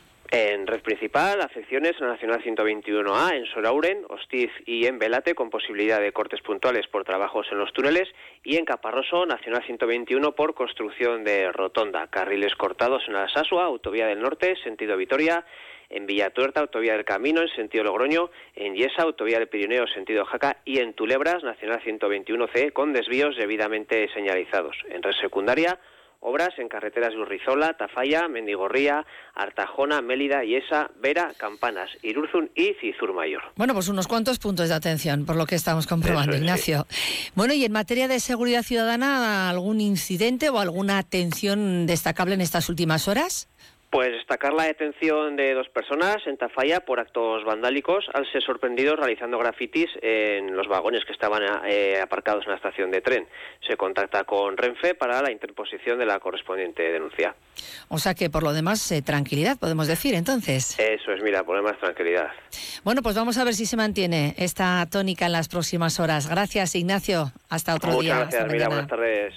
En red principal, afecciones en la Nacional ciento veintiuno A, en Sorauren, Hostiz y en Belate, con posibilidad de cortes puntuales por trabajos en los túneles, y en Caparroso, Nacional ciento veintiuno, por construcción de rotonda. Carriles cortados en Alsasua, autovía del norte, sentido Vitoria; en Villatuerta, autovía del Camino, en sentido Logroño; en Yesa, autovía del Pirineo, sentido Jaca; y en Tulebras, Nacional ciento veintiuno C, con desvíos debidamente señalizados. En red secundaria, obras en carreteras de Urrizola, Tafalla, Mendigorría, Artajona, Mélida, Yesa, Vera, Campanas, Irurzun y Cizur Mayor.
Bueno, pues unos cuantos puntos de atención, por lo que estamos comprobando, es, Ignacio. Sí. Bueno, y en materia de seguridad ciudadana, ¿algún incidente o alguna atención destacable en estas últimas horas?
Pues destacar la detención de dos personas en Tafalla por actos vandálicos al ser sorprendidos realizando grafitis en los vagones que estaban eh, aparcados en la estación de tren. Se contacta con Renfe para la interposición de la correspondiente denuncia.
O sea que por lo demás, eh, tranquilidad, podemos decir entonces.
Eso es, mira, por lo demás, tranquilidad.
Bueno, pues vamos a ver si se mantiene esta tónica en las próximas horas. Gracias, Ignacio. Hasta otro
Muchas
día.
Muchas gracias, mira, buenas tardes.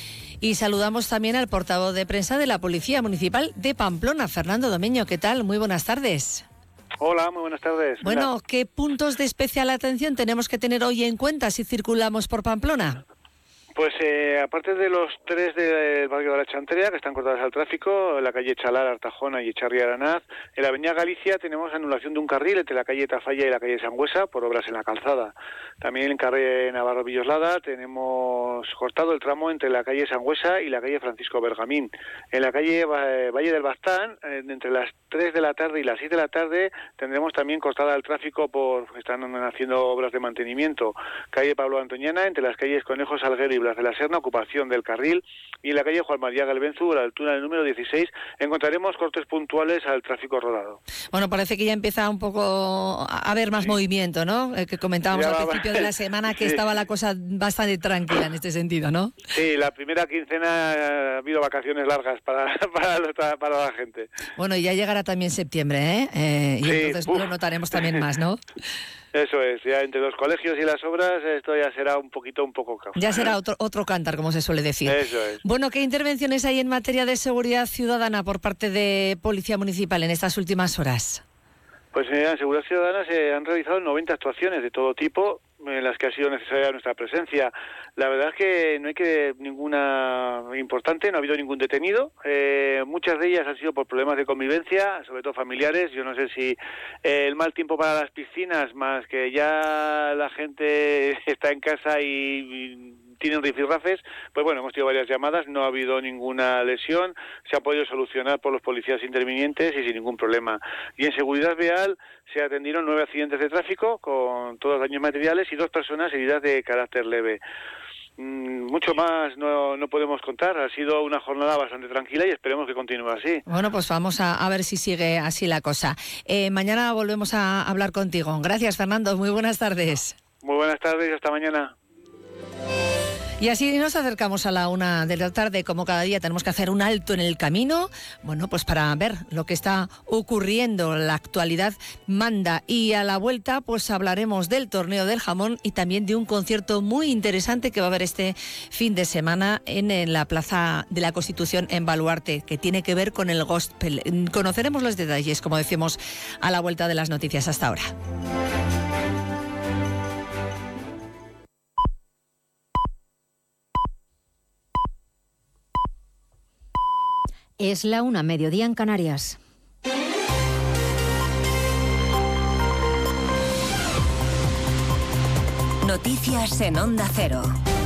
Y saludamos también al portavoz de prensa de la Policía Municipal de Pamplona, Fernando Domeño. ¿Qué tal? Muy buenas tardes.
Hola, muy buenas tardes.
Bueno,
Mira.
¿qué puntos de especial atención tenemos que tener hoy en cuenta si circulamos por Pamplona?
Pues eh, aparte de los tres del barrio de la Chantería, que están cortadas al tráfico, en la calle Chalar, Artajona y Echarri Aranaz, en la avenida Galicia tenemos anulación de un carril entre la calle Tafalla y la calle Sangüesa por obras en la calzada. También en calle Navarro Villoslada tenemos cortado el tramo entre la calle Sangüesa y la calle Francisco Bergamín. En la calle Valle del Bastán, entre las tres de la tarde y las seis de la tarde, tendremos también cortada el tráfico por están haciendo obras de mantenimiento. Calle Pablo Antoñana, entre las calles Conejo Salguero y de la Serna, ocupación del carril, y en la calle Juan María Galbenzu, a la altura del número dieciséis, encontraremos cortes puntuales al tráfico rodado.
Bueno, parece que ya empieza un poco a haber más sí. movimiento, ¿no? Eh, que comentábamos ya, al principio de la semana que sí. estaba la cosa bastante tranquila en este sentido, ¿no?
Sí, la primera quincena ha habido vacaciones largas para, para, los, para la gente.
Bueno, y ya llegará también septiembre, ¿eh? eh y sí, entonces uf. lo notaremos también más, ¿no?
Eso es, ya entre los colegios y las obras esto ya será un poquito, un poco caos.
Ya será otro, otro cantar, como se suele decir.
Eso es.
Bueno, ¿qué intervenciones hay en materia de seguridad ciudadana por parte de Policía Municipal en estas últimas horas?
Pues en seguridad ciudadana se han realizado noventa actuaciones de todo tipo en las que ha sido necesaria nuestra presencia. La verdad es que no hay que ninguna importante, no ha habido ningún detenido. Eh, muchas de ellas han sido por problemas de convivencia, sobre todo familiares. Yo no sé si eh, el mal tiempo para las piscinas, más que ya la gente está en casa y, y tienen rifirrafes, pues bueno, hemos tenido varias llamadas, no ha habido ninguna lesión, se ha podido solucionar por los policías intervinientes y sin ningún problema. Y en seguridad vial se atendieron nueve accidentes de tráfico con todos daños materiales y dos personas heridas de carácter leve. Mucho más no, no podemos contar. Ha sido una jornada bastante tranquila y esperemos que continúe así.
Bueno, pues vamos a, a ver si sigue así la cosa. Eh, mañana volvemos a hablar contigo. Gracias, Fernando. Muy buenas tardes.
Muy buenas tardes y hasta mañana.
Y así nos acercamos a la una de la tarde. Como cada día tenemos que hacer un alto en el camino, bueno, pues para ver lo que está ocurriendo. La actualidad manda. Y a la vuelta pues hablaremos del torneo del jamón y también de un concierto muy interesante que va a haber este fin de semana en, en la Plaza de la Constitución en Baluarte, que tiene que ver con el gospel. Conoceremos los detalles, como decimos, a la vuelta de las noticias. Hasta ahora.
Es la una, mediodía en Canarias.
Noticias en Onda Cero.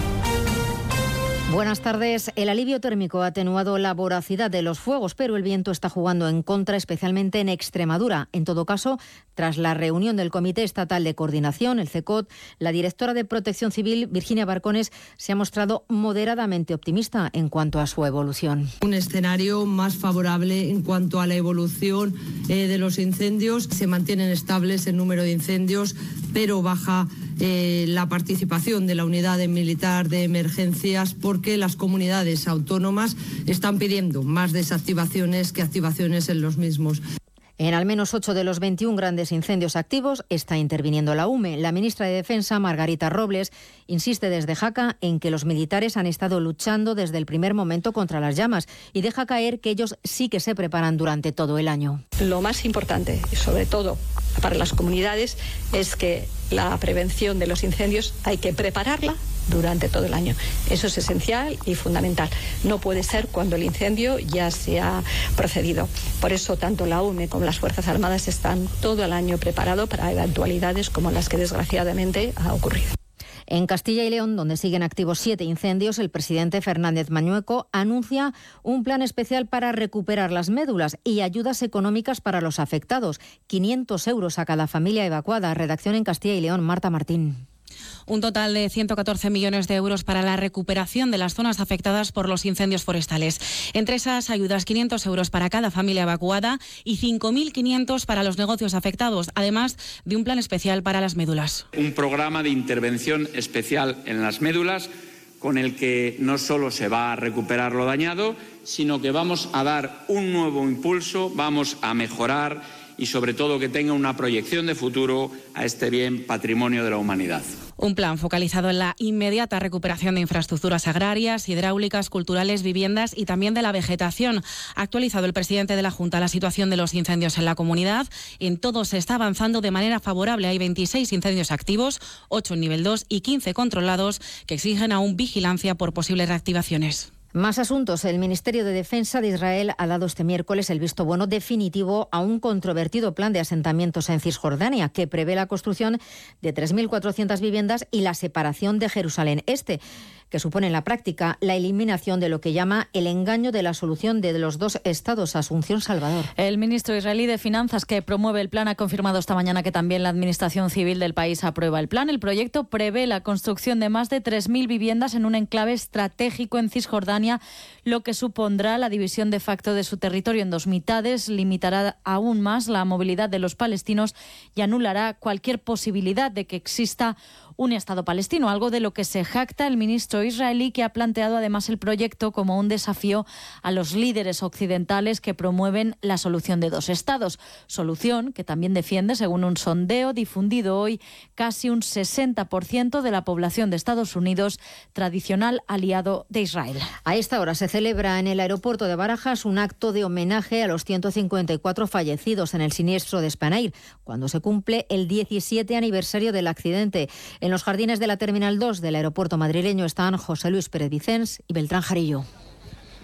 Buenas tardes. El alivio térmico ha atenuado la voracidad de los fuegos, pero el viento está jugando en contra, especialmente en Extremadura. En todo caso, tras la reunión del Comité Estatal de Coordinación, el CECOT, la directora de Protección Civil, Virginia Barcones, se ha mostrado moderadamente optimista en cuanto a su evolución.
Un escenario más favorable en cuanto a la evolución eh, de los incendios. Se mantienen estables el número de incendios, pero baja eh, la participación de la unidad militar de emergencias porque las comunidades autónomas están pidiendo más desactivaciones que activaciones en los mismos.
En al menos ocho de los veintiún grandes incendios activos está interviniendo la U M E. La ministra de Defensa, Margarita Robles, insiste desde Jaca en que los militares han estado luchando desde el primer momento contra las llamas y deja caer que ellos sí que se preparan durante todo el año.
Lo más importante, y sobre todo para las comunidades, es que la prevención de los incendios hay que prepararla durante todo el año. Eso es esencial y fundamental. No puede ser cuando el incendio ya se ha procedido. Por eso tanto la U M E como las Fuerzas Armadas están todo el año preparados para eventualidades como las que desgraciadamente ha ocurrido.
En Castilla y León, donde siguen activos siete incendios, el presidente Fernández Mañueco anuncia un plan especial para recuperar las médulas y ayudas económicas para los afectados. quinientos euros a cada familia evacuada. Redacción en Castilla y León, Marta Martín.
Un total de ciento catorce millones de euros para la recuperación de las zonas afectadas por los incendios forestales. Entre esas ayudas, quinientos euros para cada familia evacuada y cinco mil quinientos para los negocios afectados, además de un plan especial para las médulas.
Un programa de intervención especial en las médulas con el que no solo se va a recuperar lo dañado, sino que vamos a dar un nuevo impulso, vamos a mejorar y sobre todo que tenga una proyección de futuro a este bien patrimonio de la humanidad.
Un plan focalizado en la inmediata recuperación de infraestructuras agrarias, hidráulicas, culturales, viviendas y también de la vegetación. Ha actualizado el presidente de la Junta la situación de los incendios en la comunidad. En todo se está avanzando de manera favorable. Hay veintiséis incendios activos, ocho en nivel dos y quince controlados que exigen aún vigilancia por posibles reactivaciones.
Más asuntos. El Ministerio de Defensa de Israel ha dado este miércoles el visto bueno definitivo a un controvertido plan de asentamientos en Cisjordania que prevé la construcción de tres mil cuatrocientas viviendas y la separación de Jerusalén Este, que supone en la práctica la eliminación de lo que llama el engaño de la solución de los dos estados. Asunción Salvador.
El ministro israelí de Finanzas que promueve el plan ha confirmado esta mañana que también la Administración Civil del país aprueba el plan. El proyecto prevé la construcción de más de tres mil viviendas en un enclave estratégico en Cisjordania, lo que supondrá la división de facto de su territorio en dos mitades, limitará aún más la movilidad de los palestinos y anulará cualquier posibilidad de que exista un Estado palestino, algo de lo que se jacta el ministro israelí, que ha planteado además el proyecto como un desafío a los líderes occidentales que promueven la solución de dos estados. Solución que también defiende, según un sondeo difundido hoy, casi un sesenta por ciento de la población de Estados Unidos, tradicional aliado de Israel.
A esta hora se celebra en el aeropuerto de Barajas un acto de homenaje a los ciento cincuenta y cuatro fallecidos en el siniestro de Spanair, cuando se cumple el diecisiete aniversario del accidente. En los jardines de la Terminal dos del aeropuerto madrileño están José Luis Pérez Vicens y Beltrán Jarillo.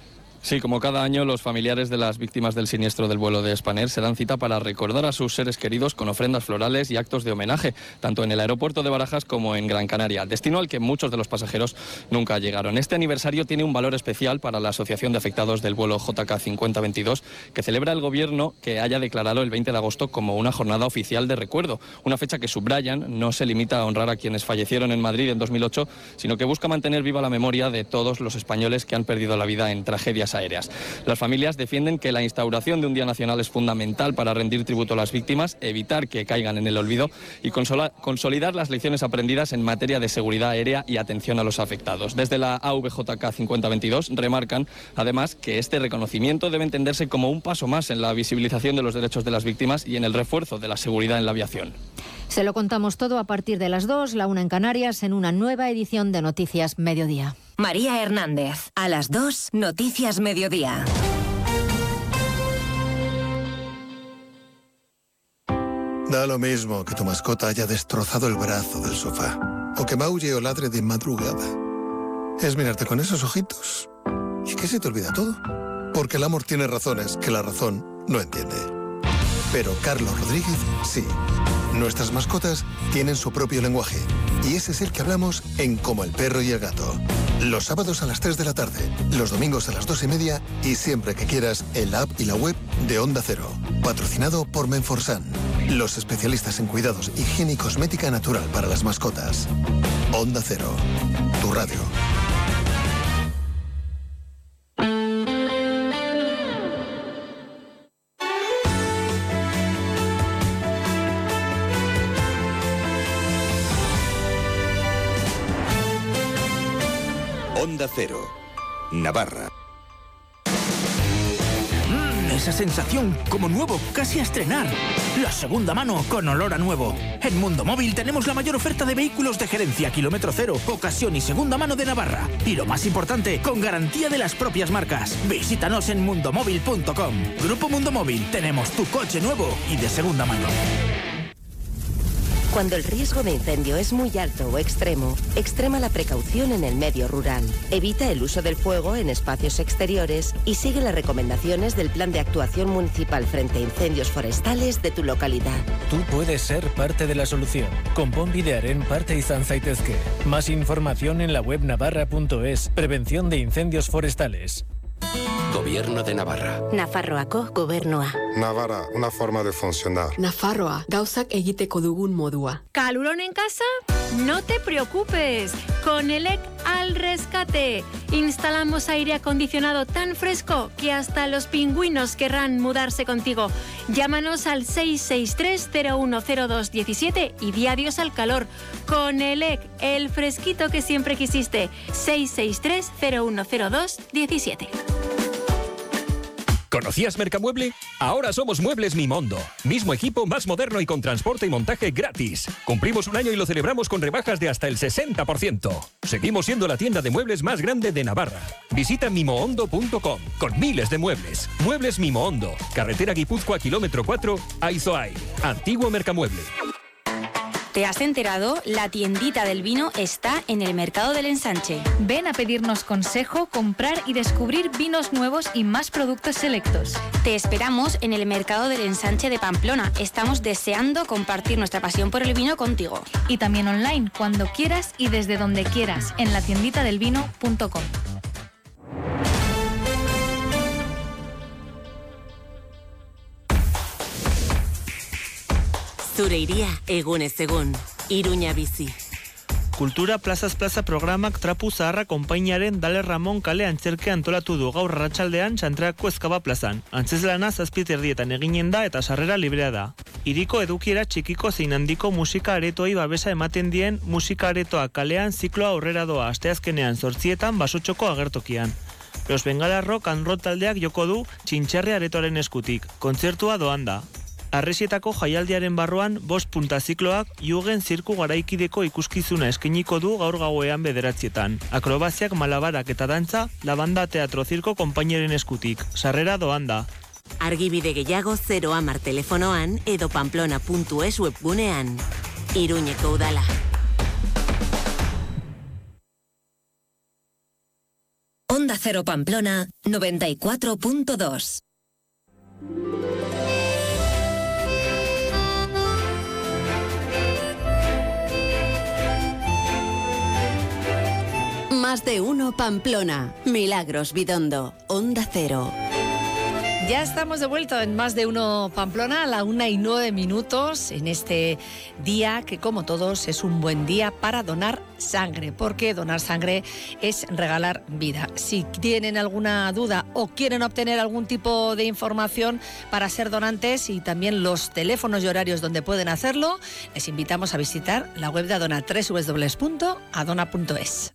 Sí, como cada año, los familiares de las víctimas del siniestro del vuelo de Spanair se dan cita para recordar a sus seres queridos con ofrendas florales y actos de homenaje, tanto en el aeropuerto de Barajas como en Gran Canaria, destino al que muchos de los pasajeros nunca llegaron. Este aniversario tiene un valor especial para la Asociación de Afectados del vuelo J K cincuenta veintidós, que celebra el gobierno que haya declarado el veinte de agosto como una jornada oficial de recuerdo, una fecha que, subrayan, no se limita a honrar a quienes fallecieron en Madrid en dos mil ocho, sino que busca mantener viva la memoria de todos los españoles que han perdido la vida en tragedias aéreas. Las familias defienden que la instauración de un Día Nacional es fundamental para rendir tributo a las víctimas, evitar que caigan en el olvido y consola, consolidar las lecciones aprendidas en materia de seguridad aérea y atención a los afectados. Desde la A V J K cincuenta veintidós remarcan, además, que este reconocimiento debe entenderse como un paso más en la visibilización de los derechos de las víctimas y en el refuerzo de la seguridad en la aviación.
Se lo contamos todo a partir de las dos, la una en Canarias, en una nueva edición de Noticias Mediodía.
María Hernández, a las dos, Noticias Mediodía.
Da lo mismo que tu mascota haya destrozado el brazo del sofá o que maulle o ladre de madrugada. Es mirarte con esos ojitos y que se te olvida todo. Porque el amor tiene razones que la razón no entiende. Pero Carlos Rodríguez sí. Nuestras mascotas tienen su propio lenguaje y ese es el que hablamos en Como el perro y el gato. Los sábados a las tres de la tarde, los domingos a las dos y media y siempre que quieras en la app y la web de Onda Cero. Patrocinado por Menforsan, los especialistas en cuidados, higiene y cosmética natural para las mascotas. Onda Cero, tu radio.
Onda Cero, Navarra.
Mm, esa sensación como nuevo, casi a estrenar. La segunda mano con olor a nuevo. En Mundo Móvil tenemos la mayor oferta de vehículos de gerencia, kilómetro cero, ocasión y segunda mano de Navarra. Y lo más importante, con garantía de las propias marcas. Visítanos en mundomóvil punto com. Grupo Mundo Móvil, tenemos tu coche nuevo y de segunda mano.
Cuando el riesgo de incendio es muy alto o extremo, extrema la precaución en el medio rural. Evita el uso del fuego en espacios exteriores y sigue las recomendaciones del Plan de Actuación Municipal frente a incendios forestales de tu localidad.
Tú puedes ser parte de la solución. Konpon bidearen parte izan zaitezke. Más información en la web navarra punto es. Prevención de incendios forestales.
Gobierno de Navarra.
Nafarroako gobernua.
Navarra, una forma de funcionar.
Nafarroa, gauzak egiteko dugun modua.
¿Calurón en casa? No te preocupes. Con ELEC al rescate. Instalamos aire acondicionado tan fresco que hasta los pingüinos querrán mudarse contigo. Llámanos al seis seis tres, cero uno cero dos uno siete y di adiós al calor. Con ELEC, el fresquito que siempre quisiste. seis seis tres, cero uno cero dos uno siete.
¿Conocías Mercamueble? Ahora somos Muebles Mimondo. Mismo equipo, más moderno y con transporte y montaje gratis. Cumplimos un año y lo celebramos con rebajas de hasta el sesenta por ciento. Seguimos siendo la tienda de muebles más grande de Navarra. Visita mimohondo punto com con miles de muebles. Muebles Mimohondo. Carretera Guipúzcoa, kilómetro cuatro, Aizoay. Antiguo Mercamueble.
¿Te has enterado? La tiendita del vino está en el Mercado del Ensanche.
Ven a pedirnos consejo, comprar y descubrir vinos nuevos y más productos selectos.
Te esperamos en el Mercado del Ensanche de Pamplona. Estamos deseando compartir nuestra pasión por el vino contigo.
Y también online, cuando quieras y desde donde quieras, en la tiendita del vino punto com.
Zure iria egunez egun, Iruña bizi.
Kultura plazaz plaza programak Trapu Zaharra konpainiaren Dale Ramon kale antzerke antolatu du gaur arratsaldean Txantreako Ezkaba plazan. Antzeslana zazpit erdietan eginen da eta sarrera librea da. Hiriko edukiera txikiko zein handiko musika aretoei babesa ematen dien musika aretoa kalean zikloa aurrera doa asteazkenean zortzietan basotxoko agertokian. Los Bengala Rock and Roll taldeak joko du Txintxerri aretoaren eskutik. Kontzertua doan da. Arresietako jaialdiaren barruan bost punta zikloak Jugen zirku garaikideko ikuskizuna eskainiko du gaur gauean bederatzietan. Akrobaziak, malabarak eta dantza, labanda teatro zirko konpainiaren eskutik. Sarrera doan da.
Argibide gehiago zero hamar telefonoan edo pamplona puntu es webgunean. Iruñeko udala.
Onda Cero Pamplona noventa y cuatro punto dos.
Más de uno Pamplona. Milagros Bidondo. Onda Cero.
Ya estamos de vuelta en Más de uno Pamplona a la una y nueve minutos en este día que, como todos, es un buen día para donar sangre, porque donar sangre es regalar vida. Si tienen alguna duda o quieren obtener algún tipo de información para ser donantes y también los teléfonos y horarios donde pueden hacerlo, les invitamos a visitar la web de Adona, doble u doble u doble u punto adona punto es.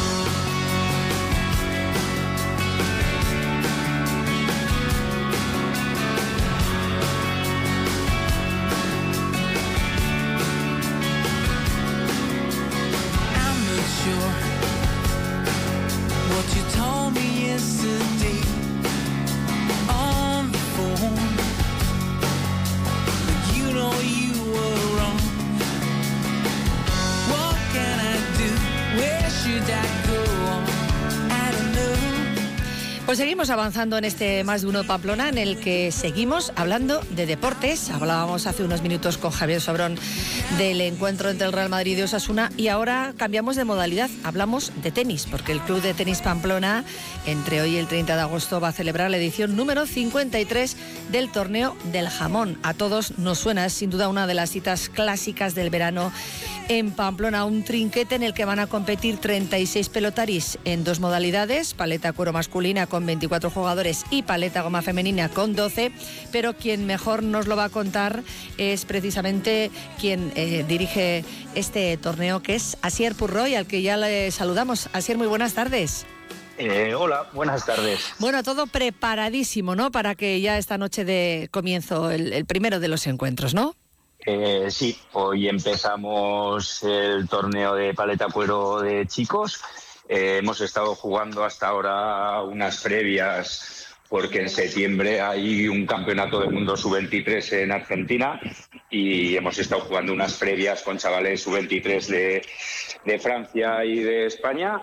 Pues seguimos avanzando en este Más de uno Pamplona, en el que seguimos hablando de deportes. Hablábamos hace unos minutos con Javier Sobrón del encuentro entre el Real Madrid y Osasuna, y ahora cambiamos de modalidad. Hablamos de tenis, porque el Club de Tenis Pamplona, entre hoy y el treinta de agosto, va a celebrar la edición número cincuenta y tres del Torneo del Jamón. A todos nos suena, es sin duda una de las citas clásicas del verano en Pamplona, un trinquete en el que van a competir treinta y seis pelotaris en dos modalidades, paleta cuero masculina con veinticuatro jugadores y paleta goma femenina con doce, pero quien mejor nos lo va a contar es precisamente quien eh, dirige este torneo, que es Asier Purroy, al que ya le saludamos. Asier, muy buenas tardes.
Eh, hola, buenas tardes.
Bueno, todo preparadísimo, ¿no?, para que ya esta noche de comienzo el, el primero de los encuentros, ¿no?
Eh, sí, hoy empezamos el torneo de paleta cuero de chicos. Eh, hemos estado jugando hasta ahora unas previas porque en septiembre hay un campeonato del mundo sub veintitrés en Argentina y hemos estado jugando unas previas con chavales sub veintitrés de, de Francia y de España,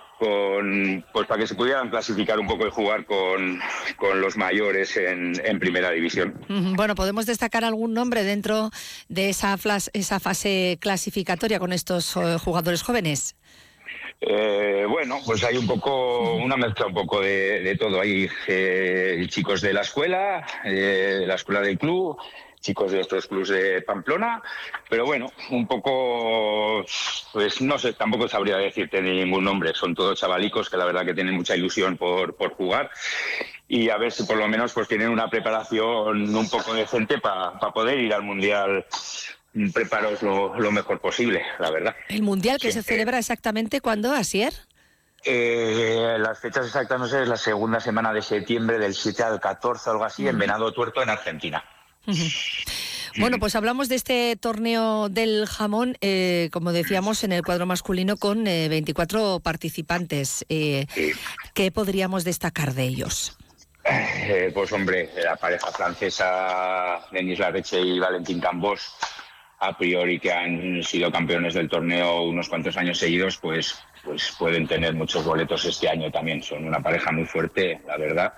con, pues para que se pudieran clasificar un poco y jugar con, con los mayores en, en primera división.
Bueno, ¿podemos destacar algún nombre dentro de esa, flas, esa fase clasificatoria con estos uh, jugadores jóvenes?
Eh, bueno, pues hay un poco, una mezcla un poco de, de todo. Hay eh, chicos de la escuela, eh, de la escuela del club, chicos de otros clubes de Pamplona, pero bueno, un poco, pues no sé, tampoco sabría decirte ningún nombre, son todos chavalicos que la verdad que tienen mucha ilusión por, por jugar y a ver si por lo menos pues tienen una preparación un poco decente para pa poder ir al Mundial preparados lo, lo mejor posible, la verdad.
¿El Mundial que
sí,
se celebra
eh,
exactamente cuándo, Asier?
Eh, las fechas exactas no sé, es la segunda semana de septiembre, del siete al catorce o algo así, uh-huh. en Venado Tuerto, en Argentina.
Uh-huh. Bueno, pues hablamos de este torneo del jamón, eh, como decíamos, en el cuadro masculino con eh, veinticuatro participantes. Eh, sí. ¿Qué podríamos destacar de ellos?
Eh, pues hombre, la pareja francesa Denis Larreche y Valentín Cambós, a priori que han sido campeones del torneo unos cuantos años seguidos, pues, pues pueden tener muchos boletos este año también. Son una pareja muy fuerte, la verdad,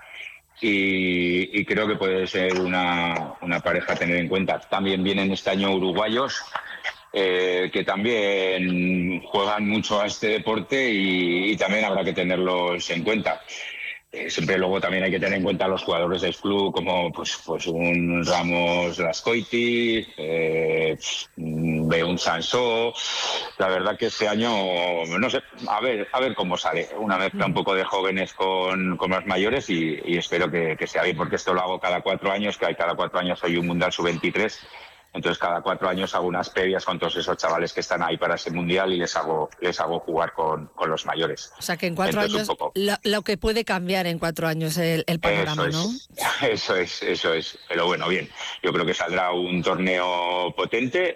y, y creo que puede ser una, una pareja a tener en cuenta. También vienen este año uruguayos, eh, que también juegan mucho a este deporte y, y también habrá que tenerlos en cuenta. Eh, siempre luego también hay que tener en cuenta a los jugadores del club, como pues, pues un Ramos Lascoiti, eh, un Sansó. La verdad que este año, no sé, a ver a ver cómo sale. Una mezcla un poco de jóvenes con, con los mayores y, y espero que, que sea bien, porque esto lo hago cada cuatro años, que hay cada cuatro años hay un Mundial sub veintitrés. Entonces cada cuatro años hago unas previas con todos esos chavales que están ahí para ese mundial y les hago les hago jugar con, con los mayores.
O sea que en cuatro Entonces, años, lo, lo que puede cambiar en cuatro años el, el panorama,
eso
¿no?
Es, eso es, eso es. Pero bueno, bien, yo creo que saldrá un torneo potente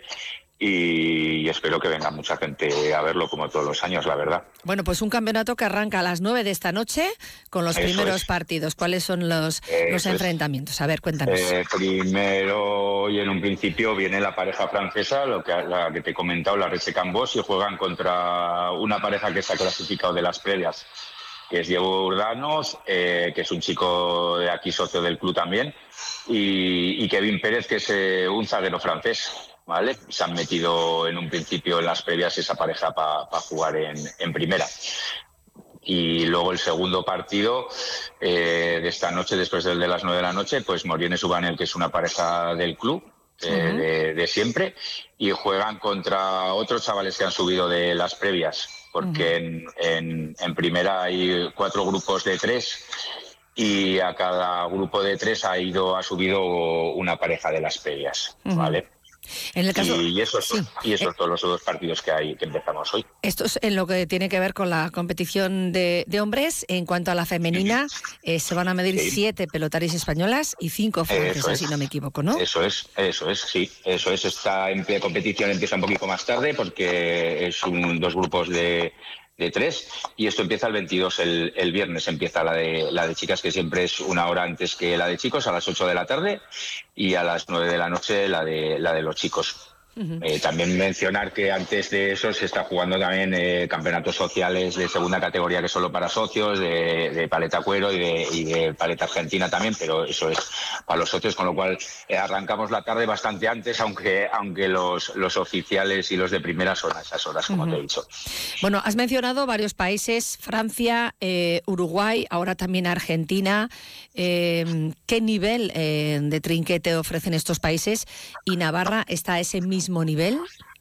y espero que venga mucha gente a verlo como todos los años, la verdad.
Bueno, pues un campeonato que arranca a las nueve de esta noche con los Eso primeros es. partidos. ¿Cuáles son los, los enfrentamientos? A ver, cuéntanos.
Eh, primero y en un principio viene la pareja francesa, lo que, la que te he comentado, la Reche Cambós, y juegan contra una pareja que se ha clasificado de las previas, que es Diego Urdanos, eh, que es un chico de aquí, socio del club también, y, y Kevin Pérez, que es eh, un zaguero francés, ¿vale? Se han metido en un principio en las previas esa pareja para pa jugar en, en primera. Y luego el segundo partido eh, de esta noche, después del de las nueve de la noche, pues Morienes Ubanel, que es una pareja del club, eh, uh-huh. de, de siempre, y juegan contra otros chavales que han subido de las previas, porque uh-huh. en, en, en primera hay cuatro grupos de tres y a cada grupo de tres ha ido ha subido una pareja de las previas, uh-huh. ¿vale?
En el caso,
y esos
sí.
y esos son los dos partidos que hay que empezamos hoy.
Esto es en lo que tiene que ver con la competición de, de hombres. En cuanto a la femenina, eh, se van a medir sí. siete pelotaris españolas y cinco francesas, es. si no me equivoco, ¿no?
Eso es, eso es, sí, eso es. Esta competición empieza un poquito más tarde porque es un, dos grupos de de tres, y esto empieza el veintidós, el, el viernes empieza la de la de chicas, que siempre es una hora antes que la de chicos, a las ocho de la tarde, y a las nueve de la noche la de la de los chicos. Uh-huh. Eh, también mencionar que antes de eso se está jugando también eh, campeonatos sociales de segunda categoría, que es solo para socios, de, de paleta cuero y de, y de paleta argentina también, pero eso es para los socios, con lo cual eh, arrancamos la tarde bastante antes, aunque aunque los, los oficiales y los de primera son a esas horas, como uh-huh. te he dicho.
Bueno, has mencionado varios países, Francia, eh, Uruguay, ahora también Argentina. Eh, ¿Qué nivel eh, de trinquete ofrecen estos países? ¿Y Navarra está a ese mismo nivel?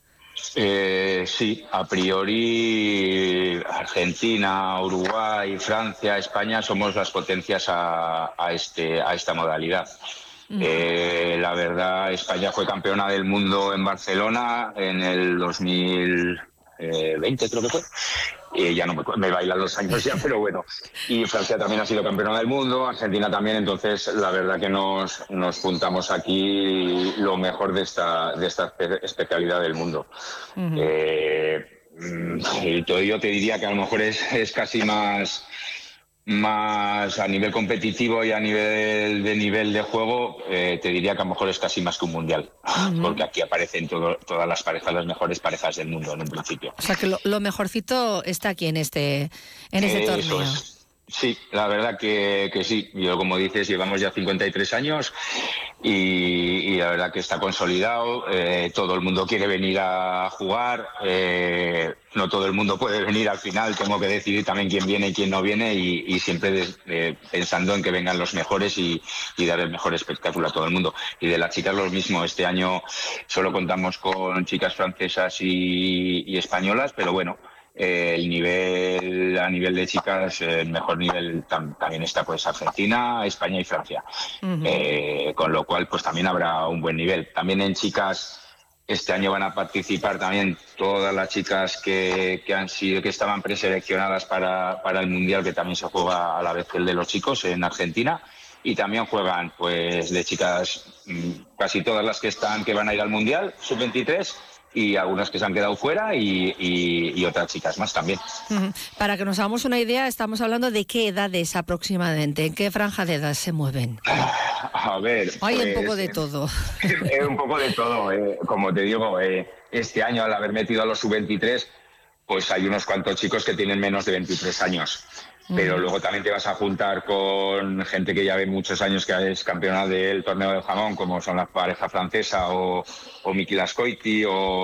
Eh, sí, a priori Argentina, Uruguay, Francia, España somos las potencias a, a, este, a esta modalidad. Mm. Eh, la verdad, España fue campeona del mundo en Barcelona en el dos mil veinte, creo que fue. Eh, ya no me, me bailan los años ya, pero bueno. Y Francia también ha sido campeona del mundo, Argentina también, entonces la verdad que nos, nos juntamos aquí lo mejor de esta, de esta especialidad del mundo. Uh-huh. eh, y todo yo te diría que a lo mejor es, es casi más... más a nivel competitivo y a nivel de nivel de juego, eh, te diría que a lo mejor es casi más que un mundial, uh-huh. porque aquí aparecen todo, todas las parejas, las mejores parejas del mundo en un principio.
O sea que lo, lo mejorcito está aquí en este, en este eh, torneo. Eso es.
Sí, la verdad que, que sí. Yo, como dices, llevamos ya cincuenta y tres años y, y la verdad que está consolidado. Eh, todo el mundo quiere venir a jugar. Eh, no todo el mundo puede venir al final. Tengo que decidir también quién viene y quién no viene y, y siempre de, de, pensando en que vengan los mejores y, y dar el mejor espectáculo a todo el mundo. Y de las chicas lo mismo. Este año solo contamos con chicas francesas y, y españolas, pero bueno, Eh, el nivel a nivel de chicas, eh, el mejor nivel tam, también está pues Argentina, España y Francia. Uh-huh. Eh, con lo cual pues también habrá un buen nivel. También en chicas este año van a participar también todas las chicas que, que han sido que estaban preseleccionadas para, para el mundial, que también se juega a la vez que el de los chicos en Argentina. Y también juegan pues de chicas casi todas las que están que van a ir al mundial sub veintitrés, y algunas que se han quedado fuera y, y, y otras chicas más también.
Uh-huh. Para que nos hagamos una idea, estamos hablando de qué edades aproximadamente, ¿en qué franja de edad se mueven?
A ver...
Hay
pues,
un poco de todo.
Eh, un poco de todo. Eh, como te digo, eh, este año al haber metido a los sub veintitrés, pues hay unos cuantos chicos que tienen menos de veintitrés años. Pero luego también te vas a juntar con gente que ya ve muchos años que es campeona del torneo del jamón, como son la pareja francesa o, o Miki Lascoiti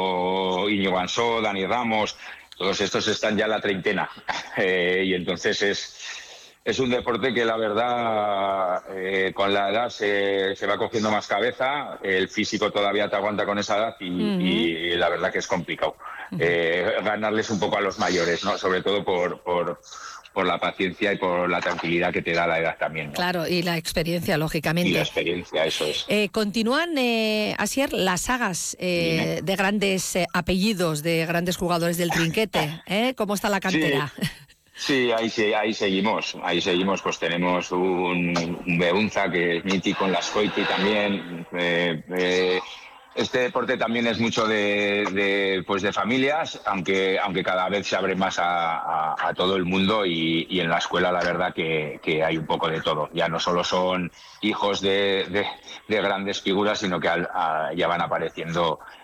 o Íñigo Ansó, Dani Ramos. Todos estos están ya en la treintena. Eh, y entonces es, es un deporte que la verdad eh, con la edad se, se va cogiendo más cabeza. El físico todavía te aguanta con esa edad y, uh-huh. y la verdad que es complicado. Eh, ganarles un poco a los mayores, ¿no? Sobre todo por... por por la paciencia y por la tranquilidad que te da la edad también, ¿no?
Claro, y la experiencia, lógicamente.
Y la experiencia, eso es.
Eh, continúan, eh, Asier, las sagas eh, de grandes eh, apellidos, de grandes jugadores del trinquete. ¿eh? ¿Cómo está la cantera?
Sí. Sí, ahí, sí, ahí seguimos, ahí seguimos, pues tenemos un, un Beunza que es mítico, en Lascoiti también. Eh, eh, Este deporte también es mucho de, de, pues de familias, aunque, aunque cada vez se abre más a, a, a todo el mundo y, y en la escuela la verdad que, que hay un poco de todo. Ya no solo son hijos de, de, de grandes figuras, sino que al, a, ya van apareciendo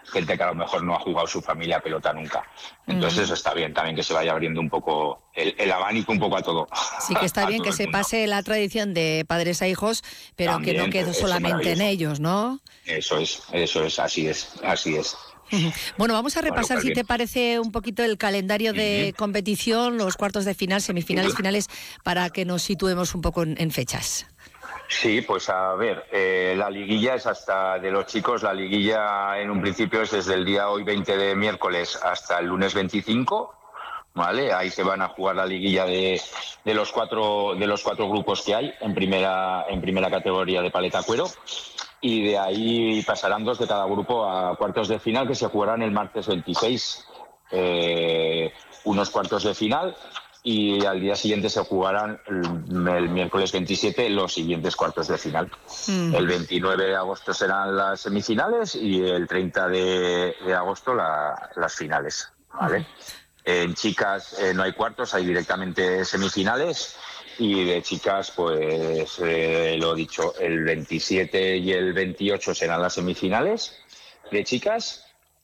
gente que a lo mejor no ha jugado su familia a pelota nunca. Entonces uh-huh. eso está bien, también que se vaya abriendo un poco el, el abanico un poco a todo.
Sí, que está bien que se pase la tradición de padres a hijos, pero también, que no quede solamente en ellos, ¿no?
Eso es, eso es, así es, así es.
Bueno, vamos a repasar, bueno, pues si te parece, un poquito el calendario de uh-huh. competición, los cuartos de final, semifinales, uh-huh. finales, para que nos situemos un poco en, en fechas.
Sí, pues a ver, eh, la liguilla es hasta de los chicos, la liguilla en un principio es desde el día hoy veinte de miércoles hasta el lunes veinticinco, ¿vale? Ahí se van a jugar la liguilla de, de los cuatro de los cuatro grupos que hay en primera en primera categoría de paleta cuero. Y de ahí pasarán dos de cada grupo a cuartos de final que se jugarán el martes veintiséis, eh, unos cuartos de final, y al día siguiente se jugarán el, el miércoles veintisiete los siguientes cuartos de final. Mm. El veintinueve de agosto serán las semifinales y el treinta de, de agosto la, las finales, ¿vale? Mm. En chicas eh, no hay cuartos, hay directamente semifinales. Y de chicas, pues eh, lo dicho, el veintisiete y el veintiocho serán las semifinales de chicas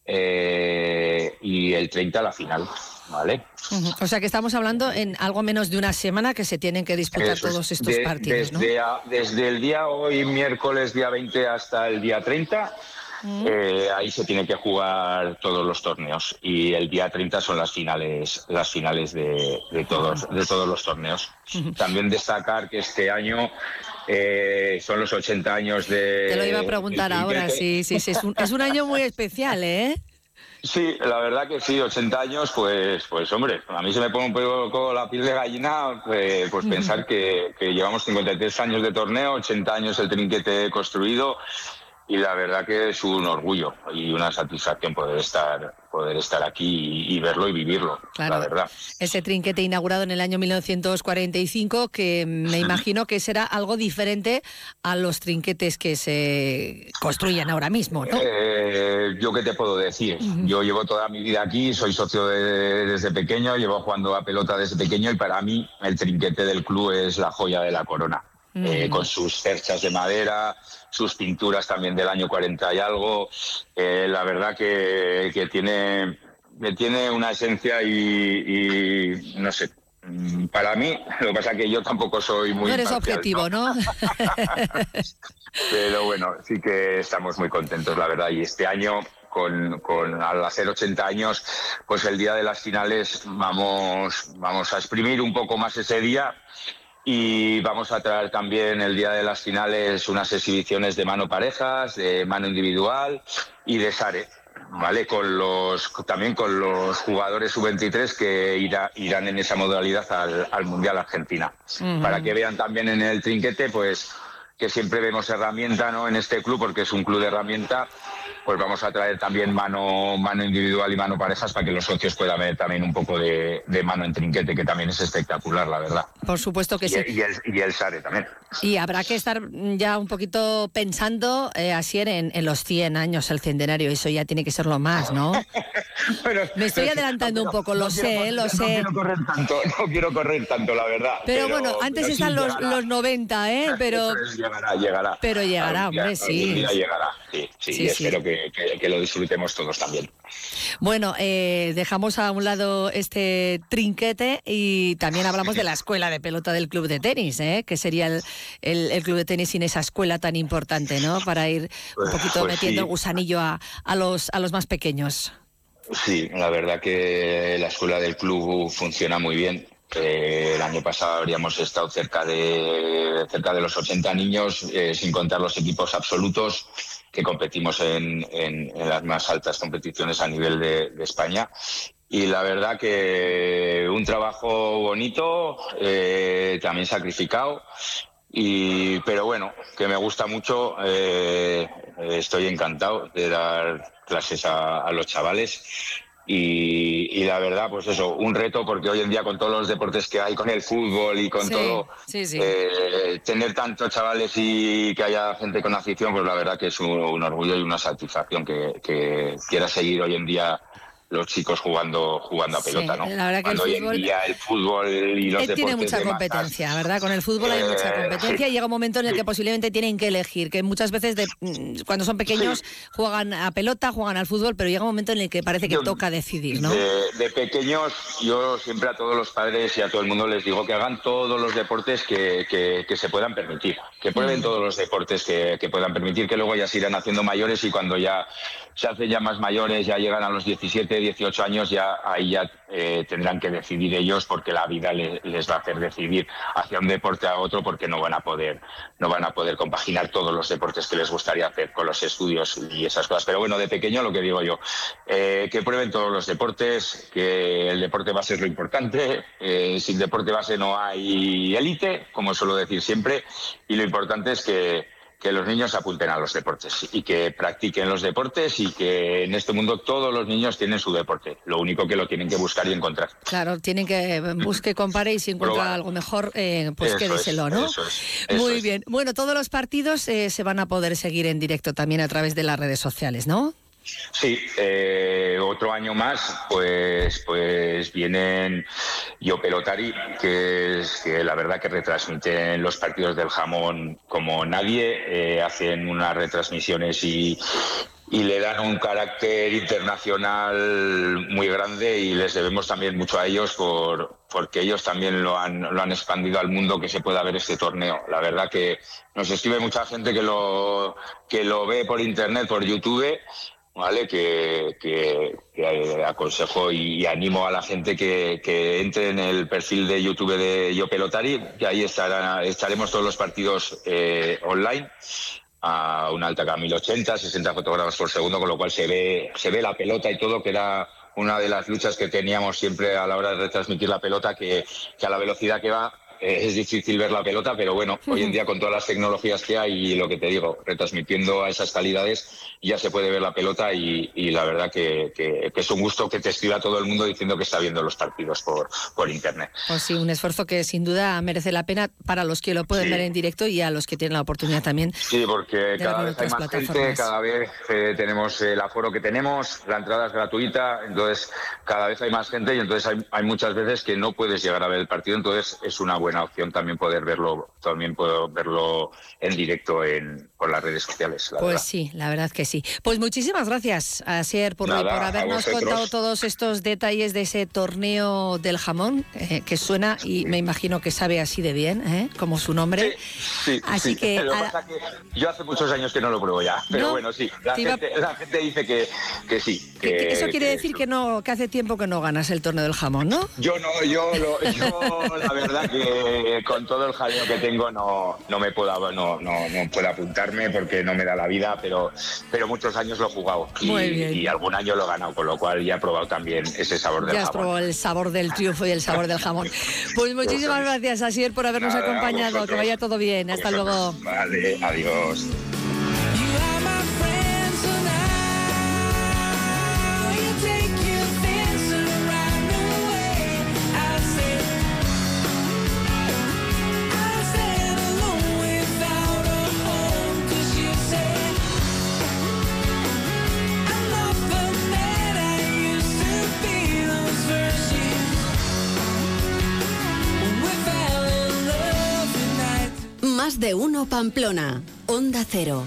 eh, y el treinta la final, ¿vale?
Uh-huh. O sea que estamos hablando en algo menos de una semana que se tienen que disputar Eso todos estos de, partidos,
desde,
¿no?
a, desde el día hoy, miércoles, día veinte, hasta el día treinta... Eh, ahí se tienen que jugar todos los torneos y el día treinta son las finales las finales de, de todos de todos los torneos. También destacar que este año eh, son los ochenta años de...
Te lo iba a preguntar ahora, sí, sí, sí, es un, es un año muy especial, ¿eh?
Sí, la verdad que sí, ochenta años, pues, pues hombre, a mí se me pone un poco la piel de gallina, pues, pues pensar que, que llevamos cincuenta y tres años de torneo, ochenta años el trinquete construido. Y la verdad que es un orgullo y una satisfacción poder estar poder estar aquí y, y verlo y vivirlo, claro, la verdad.
Ese trinquete inaugurado en el año mil novecientos cuarenta y cinco, que me imagino que será algo diferente a los trinquetes que se construyen ahora mismo, ¿no?
Eh, yo qué te puedo decir. Uh-huh. Yo llevo toda mi vida aquí, soy socio de, desde pequeño, llevo jugando a pelota desde pequeño y para mí el trinquete del club es la joya de la corona. Uh-huh. Eh, con sus cerchas de madera, sus pinturas también del año cuarenta y algo, eh, la verdad que, que tiene, que tiene una esencia y, y no sé, para mí, lo que pasa es que yo tampoco soy muy...
No eres objetivo, ¿no? ¿no?
Pero bueno, sí que estamos muy contentos, la verdad, y este año... Con, con al hacer ochenta años, pues el día de las finales vamos, vamos a exprimir un poco más ese día. Y vamos a traer también el día de las finales unas exhibiciones de mano parejas, de mano individual y de sare, ¿vale? Con los, también con los jugadores sub veintitrés que irá, irán en esa modalidad al, al Mundial Argentina. Uh-huh. Para que vean también en el trinquete, pues que siempre vemos herramienta, ¿no? En este club, porque es un club de herramienta, pues vamos a traer también mano mano individual y mano parejas para que los socios puedan ver también un poco de, de mano en trinquete, que también es espectacular, la verdad.
Por supuesto que
y,
sí.
Y el, y el sare también.
Y habrá que estar ya un poquito pensando, eh, así en, en los cien años, el centenario, eso ya tiene que ser lo más, ¿no? Bueno, me estoy adelantando no, un poco, lo no sé, quiero, lo
no
sé.
No quiero correr tanto, no quiero correr tanto, la verdad.
Pero, pero bueno, antes pero están sí los, los noventa, ¿eh? Pero
es, llegará, llegará.
Pero llegará,
día,
hombre, sí.
Día llegará, sí, sí, sí, y espero sí. Que, que, que lo disfrutemos todos también.
Bueno, eh, dejamos a un lado este trinquete y también hablamos de la escuela de pelota del club de tenis, ¿eh? Que sería el, el, el club de tenis sin esa escuela tan importante, ¿no? Para ir un poquito pues metiendo sí. el gusanillo a, a, los, a los más pequeños.
Sí, la verdad que la escuela del club funciona muy bien. Eh, el año pasado habríamos estado cerca de cerca de los ochenta niños, eh, sin contar los equipos absolutos que competimos en, en, en las más altas competiciones a nivel de, de España. Y la verdad que un trabajo bonito, eh, también sacrificado, y, pero bueno, que me gusta mucho. Eh, estoy encantado de dar clases a, a los chavales. Y, y la verdad, pues eso, un reto, porque hoy en día con todos los deportes que hay, con el fútbol y con
sí,
todo,
sí, sí.
Eh, tener tantos chavales y que haya gente con afición, pues la verdad que es un, un orgullo y una satisfacción que, que quiera seguir hoy en día los chicos jugando jugando a pelota,
sí,
¿no?
La verdad que
Cuando
el
hoy
fútbol,
en día el fútbol y los deportes
tiene mucha
de
competencia,
masas,
¿verdad? Con el fútbol hay
eh,
mucha competencia
sí.
y llega un momento en el
Sí.
que posiblemente tienen que elegir, que muchas veces de, cuando son pequeños
Sí.
juegan a pelota, juegan al fútbol, pero llega un momento en el que parece que
Yo-
toca decidir, ¿no?
De, de pequeños, yo siempre a todos los padres y a todo el mundo les digo que hagan todos los deportes que, que, que se puedan permitir, que prueben
Mm.
todos los deportes que, que puedan permitir, que luego ya se irán haciendo mayores y cuando ya se hacen ya más mayores, ya llegan a los diecisiete, dieciocho años, ya ahí ya eh, tendrán que decidir ellos porque la vida le- les va a hacer decidir hacia un deporte a otro porque no van a poder no van a poder compaginar todos los deportes que les gustaría hacer con los estudios y esas cosas. Pero bueno, de pequeño lo que digo yo, eh, que prueben todos los deportes, que el deporte base es lo importante, eh, sin deporte base no hay élite, como suelo decir siempre, y lo importante es que que los niños apunten a los deportes y que practiquen los deportes y que en este mundo todos los niños tienen su deporte. Lo único que lo tienen que buscar y encontrar.
Claro, tienen que busque, compare y si encuentra
Probar.
algo mejor, eh, pues
Eso
quédeselo,
es,
¿no?
eso es, eso
Muy
es.
bien. Bueno, todos los partidos eh, se van a poder seguir en directo también a través de las redes sociales, ¿no?
Sí, eh, otro año más, pues, pues vienen Yo Pelotari, que es que la verdad que retransmiten los partidos del jamón como nadie, eh, hacen unas retransmisiones y, y le dan un carácter internacional muy grande y les debemos también mucho a ellos por porque ellos también lo han, lo han expandido al mundo que se pueda ver este torneo. La verdad que nos escribe mucha gente que lo, que lo ve por internet, por YouTube. Vale, que, que, que aconsejo y animo a la gente que, que entre en el perfil de YouTube de Yo Pelotari, que ahí estará, estaremos todos los partidos eh, online a una alta cámara mil ochenta, sesenta fotogramas por segundo, con lo cual se ve, se ve la pelota y todo, que era una de las luchas que teníamos siempre a la hora de retransmitir la pelota, que, que a la velocidad que va eh, es difícil ver la pelota, pero bueno, hoy en día con todas las tecnologías que hay y lo que te digo, retransmitiendo a esas calidades ya se puede ver la pelota y, y la verdad que, que, que es un gusto que te escriba todo el mundo diciendo que está viendo los partidos por, por internet.
Pues sí, un esfuerzo que sin duda merece la pena para los que lo pueden
Sí.
ver en directo y a los que tienen la oportunidad también.
Sí, porque cada
verlo en
vez hay
otras
más gente,
plataformas.
cada vez eh, tenemos el aforo que tenemos, la entrada es gratuita, entonces cada vez hay más gente y entonces hay, hay muchas veces que no puedes llegar a ver el partido, entonces es una buena opción también poder verlo, también puedo verlo en directo en por las redes sociales. La
Pues
verdad.
sí, la verdad que sí. Pues muchísimas gracias, Asier, por,
Nada,
por
a
habernos
vosotros.
contado todos estos detalles de ese torneo del jamón, eh, que suena y me imagino que sabe así de bien, ¿eh? Como su nombre.
Sí,
Así
sí.
que,
Lo que
a-
pasa que yo hace muchos años que no lo pruebo ya, pero
¿No?
bueno, sí, la,
Te iba-
gente, la gente dice que, que sí.
que- que eso quiere
que-
decir que no, que hace tiempo que no ganas el torneo del jamón, ¿no?
Yo no, yo, lo- yo la verdad que con todo el jaleo que tengo no, no me puedo no, no, no puedo apuntarme porque no me da la vida, pero, pero muchos años lo he jugado y,
Muy bien.
y algún año lo he ganado, con lo cual ya he probado también ese sabor del
Ya has
jamón.
probado el sabor del triunfo y el sabor del jamón. Pues muchísimas gracias, Asier, por habernos
Nada, a
acompañado. Que
vosotros.
vaya todo bien. Hasta luego.
Vale, adiós.
Más de uno Pamplona. Onda Cero.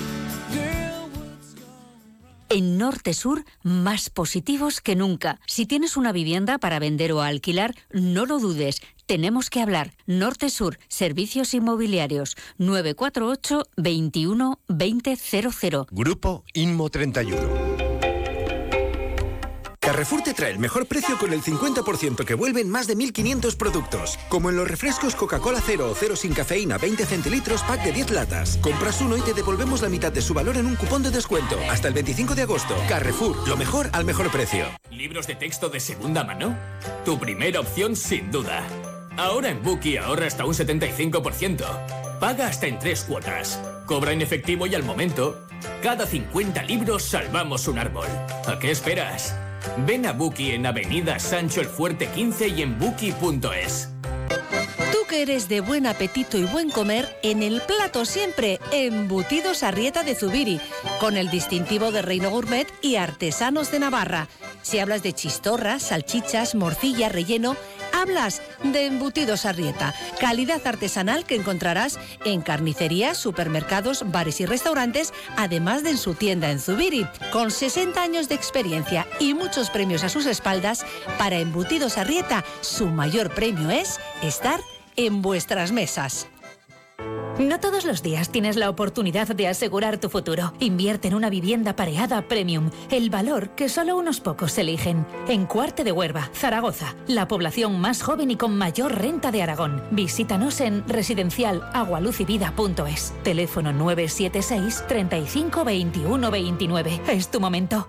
En Norte Sur, más positivos que nunca. Si tienes una vivienda para vender o alquilar, no lo dudes. Tenemos que hablar. Norte Sur, Servicios Inmobiliarios. nueve cuatro ocho, veintiuno, veinte cero cero.
Grupo Inmo treinta y uno. Carrefour te trae el mejor precio con el cincuenta por ciento que vuelve en más de mil quinientos productos. Como en los refrescos Coca-Cola Cero o Cero sin cafeína veinte centilitros pack de diez latas. Compras uno y te devolvemos la mitad de su valor en un cupón de descuento. Hasta el veinticinco de agosto. Carrefour, lo mejor al mejor precio.
¿Libros de texto de segunda mano? Tu primera opción sin duda. Ahora en Bookie ahorra hasta un setenta y cinco por ciento. Paga hasta en tres cuotas. Cobra en efectivo y al momento. Cada cincuenta libros salvamos un árbol. ¿A qué esperas? Ven a Bookie en Avenida Sancho el Fuerte quince y en bookie punto es.
Tú que eres de buen apetito y buen comer, en el plato siempre, embutidos Arrieta de Zubiri, con el distintivo de Reino Gourmet y artesanos de Navarra. Si hablas de chistorras, salchichas, morcilla, relleno, hablas de embutidos Arrieta, calidad artesanal que encontrarás en carnicerías, supermercados, bares y restaurantes, además de en su tienda en Zubiri. Con sesenta años de experiencia y muchos premios a sus espaldas, para Embutidos Arrieta, su mayor premio es estar en vuestras mesas.
No todos los días tienes la oportunidad de asegurar tu futuro. Invierte en una vivienda pareada Premium, el valor que solo unos pocos eligen. En Cuarte de Huerva, Zaragoza, la población más joven y con mayor renta de Aragón. Visítanos en residencial agualuzivida punto es. Teléfono nueve siete seis, treinta y cinco, veintiuno, veintinueve. Es tu momento.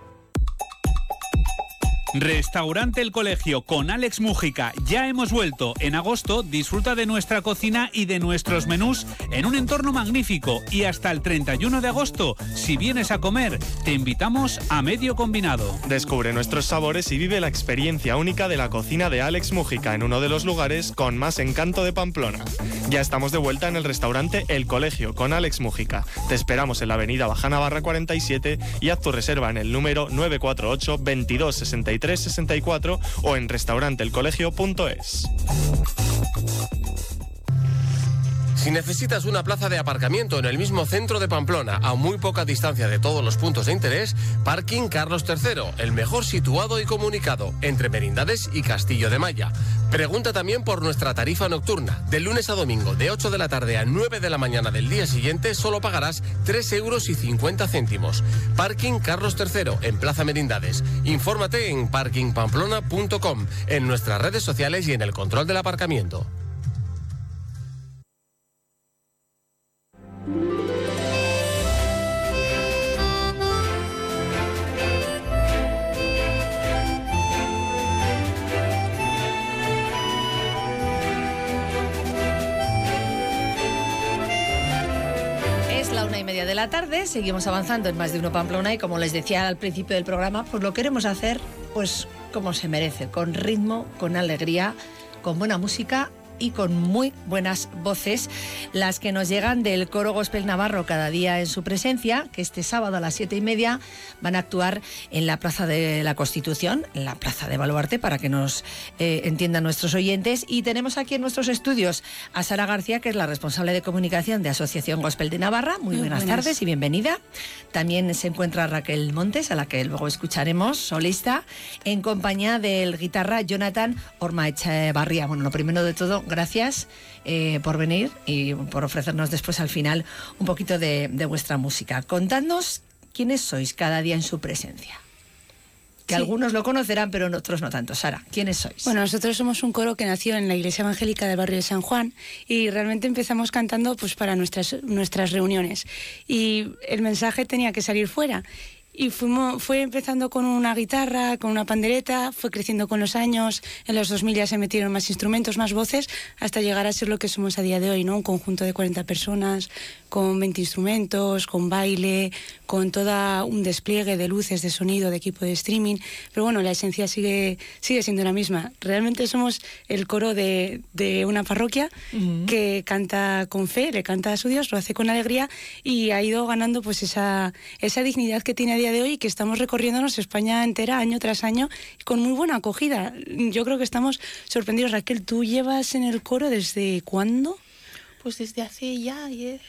Restaurante El Colegio con Alex Mújica. Ya hemos vuelto. En agosto disfruta de nuestra cocina y de nuestros menús en un entorno magnífico. Y hasta el treinta y uno de agosto, si vienes a comer, te invitamos a medio combinado.
Descubre nuestros sabores y vive la experiencia única de la cocina de Alex Mújica en uno de los lugares con más encanto de Pamplona. Ya estamos de vuelta en el restaurante El Colegio con Alex Mújica. Te esperamos en la avenida Baja Navarra cuarenta y siete y haz tu reserva en el número nueve cuatro ocho, veintidós, sesenta y tres, sesenta y cuatro o en restaurante el colegio punto es.
Si necesitas una plaza de aparcamiento en el mismo centro de Pamplona, a muy poca distancia de todos los puntos de interés, Parking Carlos tercero, el mejor situado y comunicado, entre Merindades y Castillo de Maya. Pregunta también por nuestra tarifa nocturna. De lunes a domingo, de ocho de la tarde a nueve de la mañana del día siguiente, solo pagarás tres euros y cincuenta céntimos. Parking Carlos tercero, en Plaza Merindades. Infórmate en parking pamplona punto com, en nuestras redes sociales y en el control del aparcamiento.
Y media de la tarde, seguimos avanzando en Más de Uno Pamplona y como les decía al principio del programa, pues lo queremos hacer pues como se merece, con ritmo, con alegría, con buena música y con muy buenas voces, las que nos llegan del Coro Gospel Navarro cada día en su presencia, que este sábado a las siete y media van a actuar en la Plaza de la Constitución, en la Plaza de Baluarte, para que nos eh, entiendan nuestros oyentes. Y tenemos aquí en nuestros estudios a Sara García, que es la responsable de comunicación de Asociación Gospel de Navarra. Muy, muy buenas, buenas tardes y bienvenida. También se encuentra Raquel Montes, a la que luego escucharemos, solista, en compañía del guitarra Jonathan Ormaechavarría. Bueno, lo primero de todo, gracias eh, por venir y por ofrecernos después al final un poquito de, de vuestra música. Contadnos quiénes sois cada día en su presencia. Que sí, algunos lo conocerán, pero otros no tanto. Sara, ¿quiénes sois?
Bueno, nosotros somos un coro que nació en la Iglesia Evangélica del barrio de San Juan y realmente empezamos cantando pues para nuestras, nuestras reuniones. Y el mensaje tenía que salir fuera. Y fuimos, fue empezando con una guitarra, con una pandereta, fue creciendo con los años, en los dos mil ya se metieron más instrumentos, más voces, hasta llegar a ser lo que somos a día de hoy, ¿no? Un conjunto de cuarenta personas, con veinte instrumentos, con baile, con todo un despliegue de luces, de sonido, de equipo de streaming, pero bueno, la esencia sigue, sigue siendo la misma. Realmente somos el coro de, de una parroquia uh-huh. que canta con fe, le canta a su Dios, lo hace con alegría y ha ido ganando pues esa, esa dignidad que tiene a día de hoy, que estamos recorriéndonos España entera año tras año con muy buena acogida. Yo creo que estamos sorprendidos. Raquel, ¿tú llevas en el coro desde cuándo?
Pues desde hace ya diez,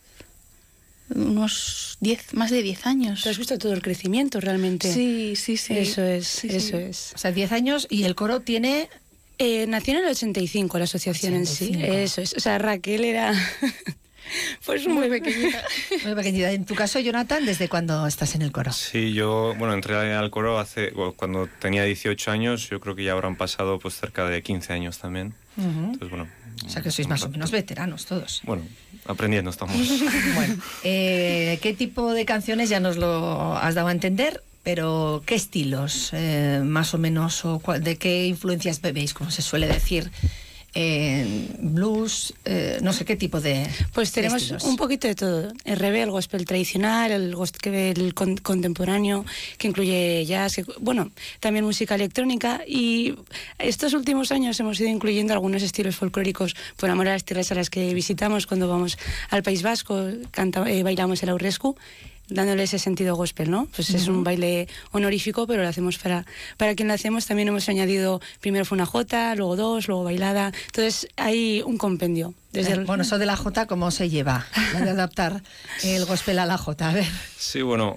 unos diez, más de diez años.
¿Te has visto todo el crecimiento realmente?
Sí, sí, sí.
Eso es,
sí,
eso
sí.
es.
O sea, diez años y el coro tiene...
Eh, nació en el ochenta y cinco la asociación ochenta y cinco. En sí. Eso es. O sea, Raquel era... Pues muy pequeñita.
Muy pequeñita. En tu caso, Jonathan, ¿desde cuándo estás en el coro?
Sí, yo, bueno, entré al coro hace, bueno, cuando tenía dieciocho años, yo creo que ya habrán pasado pues cerca de quince años también. Uh-huh. Entonces, bueno.
O sea, que sois más o menos veteranos todos.
Bueno, aprendiendo estamos.
Bueno, eh, ¿qué tipo de canciones? Ya nos lo has dado a entender, pero ¿qué estilos, eh, más o menos, o cuál, de qué influencias bebéis, como se suele decir? eh, blues, eh, no sé qué tipo de
Pues tenemos
estilos.
un poquito de todo. El reggae, el gospel tradicional, el gospel con, contemporáneo, que incluye jazz, que, bueno, también música electrónica. Y estos últimos años hemos ido incluyendo algunos estilos folclóricos por amor a las tierras a las que visitamos. Cuando vamos al País Vasco, canta, eh, bailamos el aurrescu, dándole ese sentido gospel, ¿no? Pues uh-huh. es un baile honorífico, pero lo hacemos para, para quien lo hacemos. También hemos añadido, primero fue una jota, luego dos, luego bailada. Entonces hay un compendio. Desde el...
Bueno, eso de la jota, ¿cómo se lleva? La de adaptar el gospel a la jota, a ver.
Sí, bueno,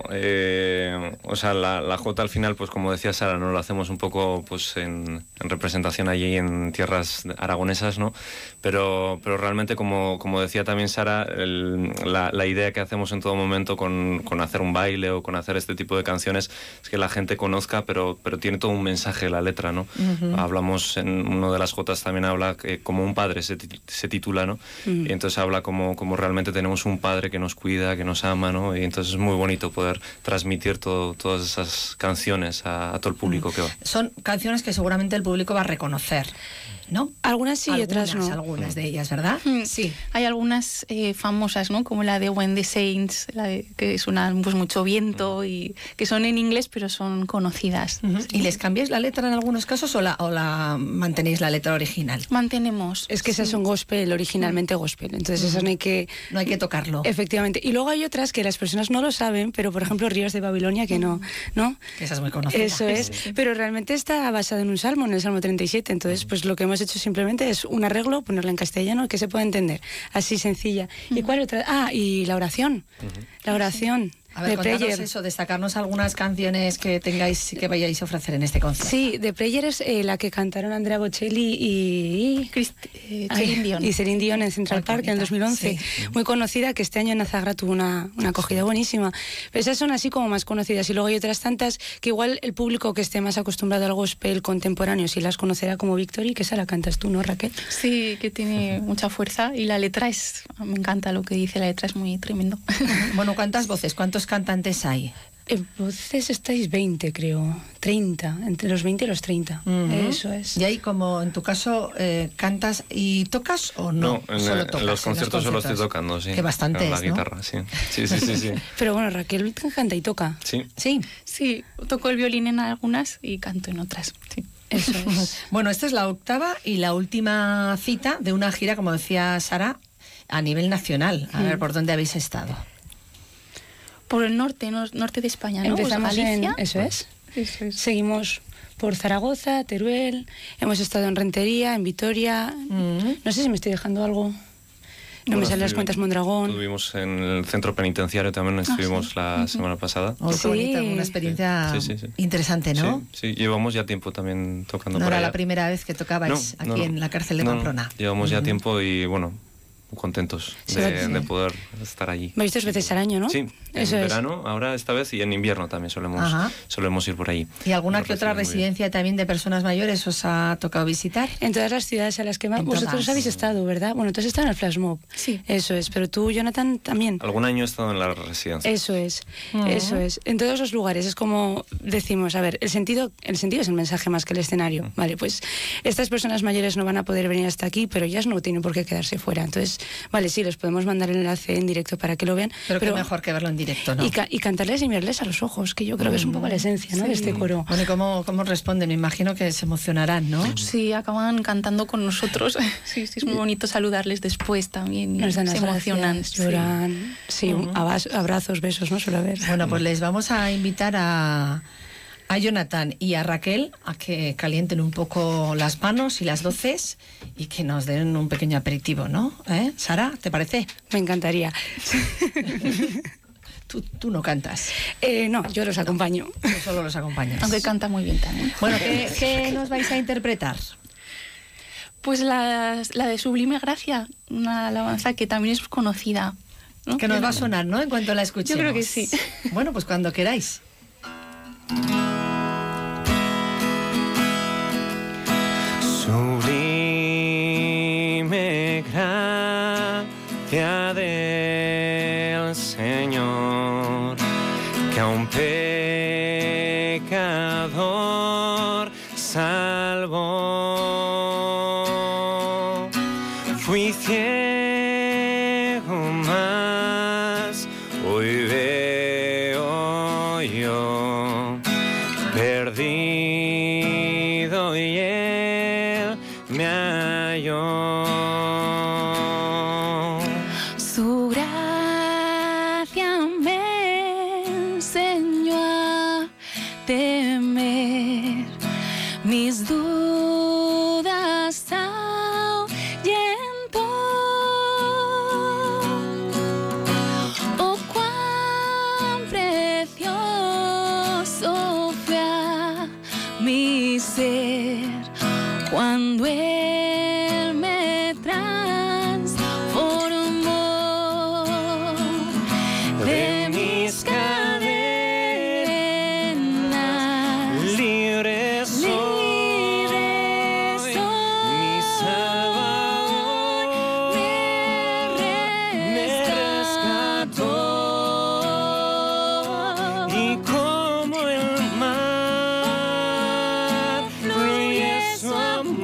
eh, o sea, la, la jota al final, pues como decía Sara, ¿no? Lo hacemos un poco pues en, en representación allí en tierras aragonesas, ¿no? Pero, pero realmente, como, como decía también Sara, el, la, la idea que hacemos en todo momento con, con hacer un baile o con hacer este tipo de canciones es que la gente conozca, pero, pero tiene todo un mensaje la letra, ¿no? Uh-huh. Hablamos, en una de las jotas también habla que como un padre se, se titula, ¿no? Mm. Y entonces habla como, como realmente tenemos un padre que nos cuida, que nos ama, ¿no? Y entonces es muy bonito poder transmitir todo, todas esas canciones a, a todo el público mm. que va.
Son canciones que seguramente el público va a reconocer, ¿no?
Algunas sí y
algunas,
otras no.
Algunas de ellas, ¿verdad?
Mm.
Sí.
Hay algunas eh, famosas, ¿no? Como la de When the Saints, la de, que suena pues mucho viento mm. y que son en inglés pero son conocidas.
Uh-huh. ¿Y les cambiáis la letra en algunos casos o la, o la mantenéis la letra original?
Mantenemos.
Es que esas son gospel, originalmente gospel. Entonces uh-huh. esas no hay que...
No hay que tocarlo.
Efectivamente. Y luego hay otras que las personas no lo saben, pero por ejemplo Ríos de Babilonia, que no, ¿no?
Que esa es muy conocida.
Eso es. Pero realmente está basada en un salmo, en el Salmo treinta y siete. Entonces pues lo que hemos hecho simplemente es un arreglo, ponerla en castellano, que se pueda entender. Así sencilla. Uh-huh. ¿Y cuál otra? Ah, y la oración. Uh-huh. La oración.
A ver, contanos eso, destacarnos algunas canciones que tengáis y que vayáis a ofrecer en este concierto.
Sí, The Prayer es eh, la que cantaron Andrea Bocelli y
Christ, eh, Celine Dion.
Y Celine Dion en Central Muy Park bonita. En el dos mil once. Sí. Muy conocida, que este año en Azagra tuvo una, una acogida sí. buenísima. Pero esas son así como más conocidas. Y luego hay otras tantas que igual el público que esté más acostumbrado al gospel contemporáneo sí las conocerá, como Victory, que esa la cantas tú, ¿no, Raquel?
Sí, que tiene uh-huh. mucha fuerza y la letra es... Me encanta lo que dice, la letra es muy tremendo.
Bueno, ¿cuántas voces, cuántos cantantes hay?
En voces estáis veinte, creo, treinta, entre los veinte y los treinta. Uh-huh. Eso es.
Y ahí, como en tu caso, eh, ¿cantas y tocas o no?
No, en,
solo
el,
tocas,
en los conciertos
en los
solo estoy tocando, sí.
Que bastante
la
es,
guitarra,
¿no?
sí. Sí, sí, sí, sí.
Pero bueno, Raquel canta y toca.
Sí.
Sí.
Sí, toco el violín en algunas y canto en otras, sí.
Eso es.
Bueno, esta es la octava y la última cita de una gira, como decía Sara, a nivel nacional. A mm. ver, ¿por dónde habéis estado?
Por el norte, no, norte de España, ¿no?
Empezamos
pues
en... Eso es.
Eso es.
Seguimos por Zaragoza, Teruel, hemos estado en Rentería, en Vitoria... Mm. No sé si me estoy dejando algo... No bueno, me salen las cuentas Mondragón.
Estuvimos en el centro penitenciario también, estuvimos ah, sí. la uh-huh. semana pasada.
Oh, sí. bonita, una experiencia sí, sí, sí, sí. interesante, ¿no?
Sí, sí, llevamos ya tiempo también tocando
no
por
era
allá.
la primera vez que tocabais no, aquí no, en la cárcel de
no,
Pamplona.
No, llevamos uh-huh. ya tiempo y bueno... contentos
sí,
de,
sí.
de poder estar allí.
¿Vais dos veces al año, no?
Sí,
Eso
en
es.
verano, ahora esta vez, y en invierno también solemos, solemos ir por allí.
¿Y alguna que otra residencia también de personas mayores os ha tocado visitar?
En todas las ciudades a las que más... Vosotros todas. habéis estado, ¿verdad? Bueno, tú has estado en el Flash Mob.
Sí.
Eso es, pero tú, Jonathan, también.
Algún año he estado en la residencia.
Eso es, uh-huh. eso es. En todos los lugares es como decimos, a ver, el sentido, el sentido es el mensaje más que el escenario. Uh-huh. Vale, pues estas personas mayores no van a poder venir hasta aquí, pero ellas no tienen por qué quedarse fuera. Entonces, vale, sí, les podemos mandar el enlace en directo para que lo vean.
Pero, pero qué mejor que verlo en directo, ¿no?
Y, ca- y cantarles y mirarles a los ojos, que yo creo que es un poco la esencia, ¿no? Sí. De este coro.
Bueno, ¿y cómo, cómo responden? Me imagino que se emocionarán, ¿no?
Sí, acaban cantando con nosotros. Sí, sí, es muy bonito saludarles después también.
Nos dan
se
las
emocionan.
Gracias, lloran. Sí, sí uh-huh. abrazos, besos, ¿no? Suele haber.
Bueno, pues les vamos a invitar a... a Jonathan y a Raquel a que calienten un poco las manos y las voces y que nos den un pequeño aperitivo, ¿no? ¿Eh? Sara, ¿te parece?
Me encantaría.
Tú, tú no cantas.
Eh, no, yo los acompaño.
Tú solo los acompañas.
Aunque canta muy bien también.
Bueno, ¿qué, qué nos vais a interpretar?
Pues la, la de Sublime Gracia, una alabanza que también es conocida, ¿no?
Que nos va a sonar, ¿no? En cuanto la escuchemos.
Yo creo que sí.
Bueno, pues cuando queráis.
Sublime gracia del Señor, que a un pecador salvó. yo.
Su gracia me enseñó a temer, mis dudas ahuyentó. Oh, cuán precioso fue a mi ser cuando Él me transformó de mis cadenas.
Libre soy,
Libre soy,
mi Salvador
me
rescató. Y como el mar fluye su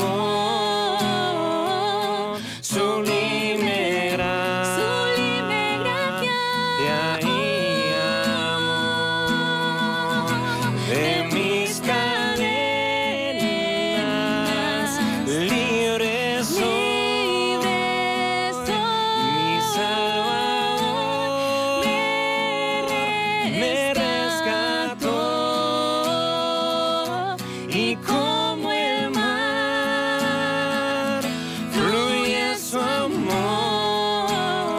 amor, sublime gracia,
sublime gracia,
de ahí amor, de mis cadenas, libre soy,
libre soy,
mi Salvador me rescató. Y como el mar fluye su amor,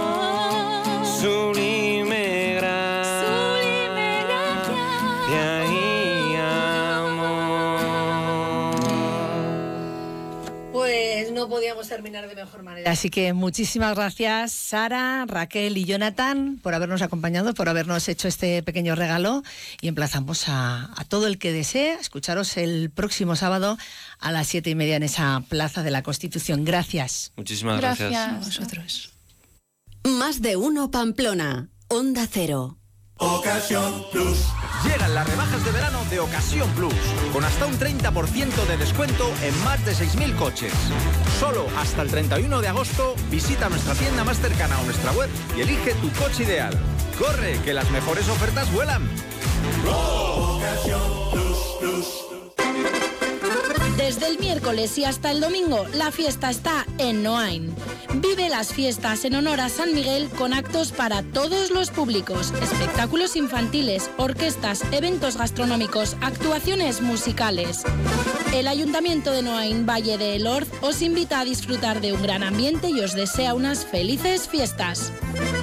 sublime gracia,
sublime gracia.
de ahí amor.
Pues no podíamos terminar de mejor manera. Así que muchísimas gracias, Sara, Raquel y Jonathan, por habernos acompañado, por habernos hecho este pequeño regalo. Y emplazamos a, a todo el que desee escucharos el próximo sábado a las siete y media en esa Plaza de la Constitución. Gracias.
Muchísimas gracias.
Gracias a vosotros.
Más de uno Pamplona, Onda Cero.
Ocasión Plus. Llegan las rebajas de verano de Ocasión Plus, con hasta un treinta por ciento de descuento en más de seis mil coches. Solo hasta el treinta y uno de agosto, visita nuestra tienda más cercana o nuestra web y elige tu coche ideal. ¡Corre, que las mejores ofertas vuelan! Ocasión Plus, Plus.
Desde el miércoles y hasta el domingo, la fiesta está en Noain. Vive las fiestas en honor a San Miguel con actos para todos los públicos, espectáculos infantiles, orquestas, eventos gastronómicos, actuaciones musicales. El Ayuntamiento de Noain, Valle de Elorz, os invita a disfrutar de un gran ambiente y os desea unas felices fiestas.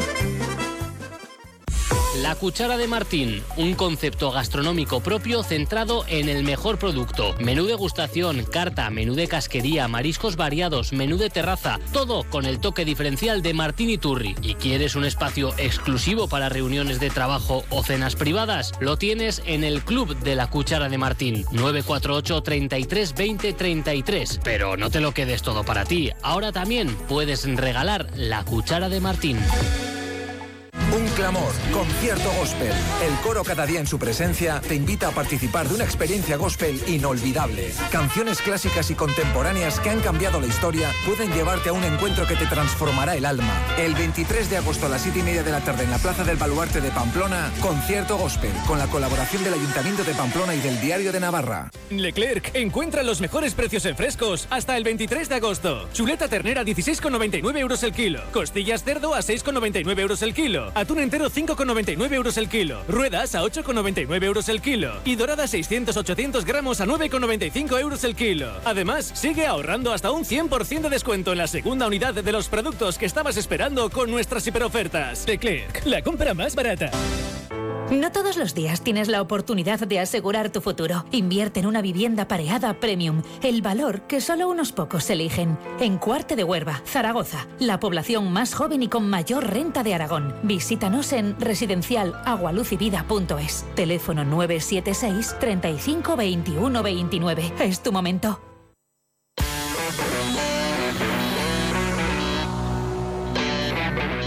La Cuchara de Martín, un concepto gastronómico propio centrado en el mejor producto. Menú degustación, carta, menú de casquería, mariscos variados, menú de terraza, todo con el toque diferencial de Martín Iturri. ¿Y quieres un espacio exclusivo para reuniones de trabajo o cenas privadas? Lo tienes en el Club de la Cuchara de Martín, nueve cuatro ocho, treinta y tres, veinte, treinta y tres. Pero no te lo quedes todo para ti, ahora también puedes regalar la Cuchara de Martín.
Un clamor, concierto gospel. El coro Cada Día en su presencia te invita a participar de una experiencia gospel inolvidable. Canciones clásicas y contemporáneas que han cambiado la historia pueden llevarte a un encuentro que te transformará el alma. El veintitrés de agosto a las siete y media de la tarde en la Plaza del Baluarte de Pamplona, concierto gospel con la colaboración del Ayuntamiento de Pamplona y del Diario de Navarra.
Leclerc encuentra los mejores precios en frescos hasta el veintitrés de agosto. Chuleta ternera dieciséis con noventa y nueve euros el kilo. Costillas cerdo a seis con noventa y nueve euros el kilo. Atún entero cinco con noventa y nueve euros el kilo. Ruedas a ocho con noventa y nueve euros el kilo. Y dorada seiscientos ochocientos gramos a nueve con noventa y cinco euros el kilo. Además, sigue ahorrando hasta un cien por ciento de descuento en la segunda unidad de los productos que estabas esperando con nuestras hiperofertas. Leclerc, la compra más barata.
No todos los días tienes la oportunidad de asegurar tu futuro. Invierte en una vivienda pareada premium, el valor que solo unos pocos eligen. En Cuarte de Huerva, Zaragoza, la población más joven y con mayor renta de Aragón. Visítanos en residencial agualuzivida punto es. Teléfono nueve siete seis, treinta y cinco, veintiuno, veintinueve. Es tu momento.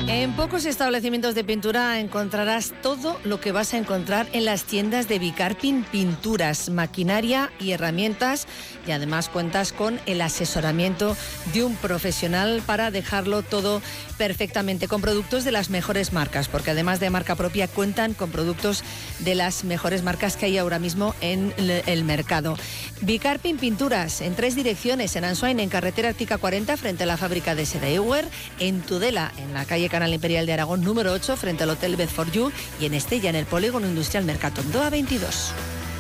En pocos establecimientos de pintura encontrarás todo lo que vas a encontrar en las tiendas de Bicarpin Pinturas, maquinaria y herramientas, y además cuentas con el asesoramiento de un profesional para dejarlo todo perfectamente, con productos de las mejores marcas, porque además de marca propia cuentan con productos de las mejores marcas que hay ahora mismo en el mercado. Bicarpin Pinturas, en tres direcciones: en Ansoain, en carretera Artica cuarenta, frente a la fábrica de seda Ewer; en Tudela, en la calle Canal Imperial de Aragón número ocho, frente al Hotel Bed for You; y en Estella, en el Polígono Industrial Mercatondoa veintidós.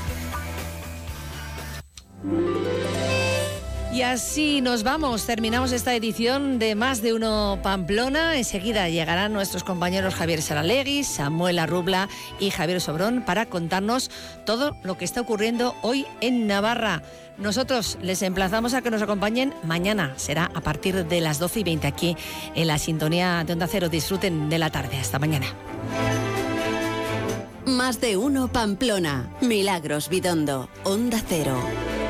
Y así nos vamos, terminamos esta edición de Más de Uno Pamplona. Enseguida llegarán nuestros compañeros Javier Saralegui, Samuel Arrubla y Javier Sobrón para contarnos todo lo que está ocurriendo hoy en Navarra. Nosotros les emplazamos a que nos acompañen mañana. Será a partir de las doce y veinte aquí en la sintonía de Onda Cero. Disfruten de la tarde. Hasta mañana.
Más de Uno Pamplona. Milagros Bidondo. Onda Cero.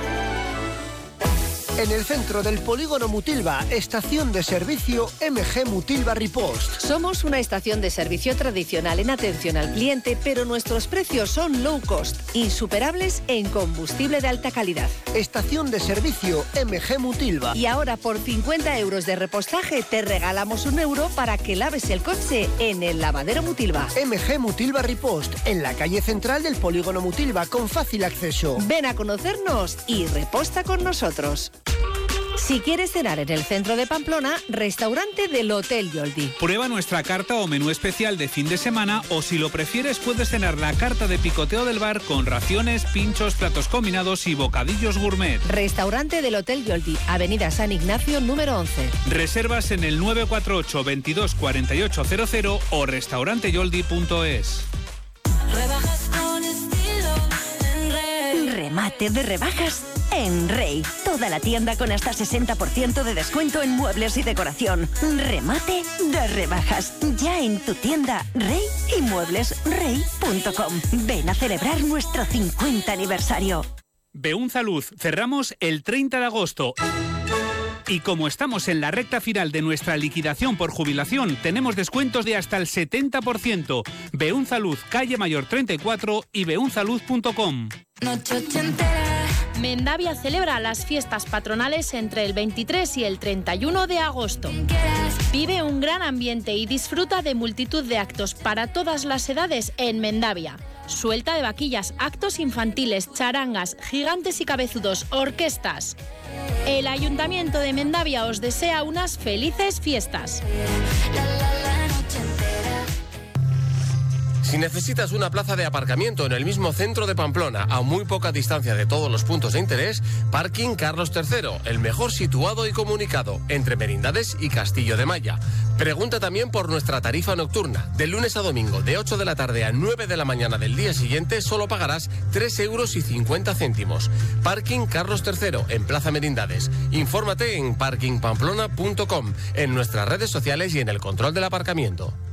En el centro del polígono Mutilva, estación de servicio M G Mutilva Ripost.
Somos una estación de servicio tradicional en atención al cliente, pero nuestros precios son low cost, insuperables en combustible de alta calidad.
Estación de servicio M G Mutilva.
Y ahora por cincuenta euros de repostaje te regalamos un euro para que laves el coche en el lavadero Mutilva.
M G Mutilva Ripost, en la calle central del polígono Mutilva, con fácil acceso.
Ven a conocernos y reposta con nosotros. Si quieres cenar en el centro de Pamplona, restaurante del Hotel Yoldi.
Prueba nuestra carta o menú especial de fin de semana, o si lo prefieres puedes cenar la carta de picoteo del bar con raciones, pinchos, platos combinados y bocadillos gourmet.
Restaurante del Hotel Yoldi, Avenida San Ignacio número once.
Reservas en el nueve cuatro ocho, veintidós, cuarenta y ocho cero cero o restaurante yoldi punto es.
Remate de rebajas en Rey. Toda la tienda con hasta sesenta por ciento de descuento en muebles y decoración. Remate de rebajas. Ya en tu tienda Rey y muebles rey punto com. Ven a celebrar nuestro cincuenta aniversario.
Beunzaluz, cerramos el treinta de agosto. Y como estamos en la recta final de nuestra liquidación por jubilación, tenemos descuentos de hasta el setenta por ciento. Beunzaluz, calle Mayor treinta y cuatro y beunzaluz punto com.
Mendavia celebra las fiestas patronales entre el veintitrés y el treinta y uno de agosto. Vive un gran ambiente y disfruta de multitud de actos para todas las edades en Mendavia. Suelta de vaquillas, actos infantiles, charangas, gigantes y cabezudos, orquestas. El Ayuntamiento de Mendavia os desea unas felices fiestas.
Si necesitas una plaza de aparcamiento en el mismo centro de Pamplona, a muy poca distancia de todos los puntos de interés, Parking Carlos tercero, el mejor situado y comunicado, entre Merindades y Castillo de Maya. Pregunta también por nuestra tarifa nocturna. De lunes a domingo, de ocho de la tarde a nueve de la mañana del día siguiente, solo pagarás tres euros y cincuenta céntimos. Parking Carlos tercero, en Plaza Merindades. Infórmate en parking pamplona punto com, en nuestras redes sociales y en el control del aparcamiento.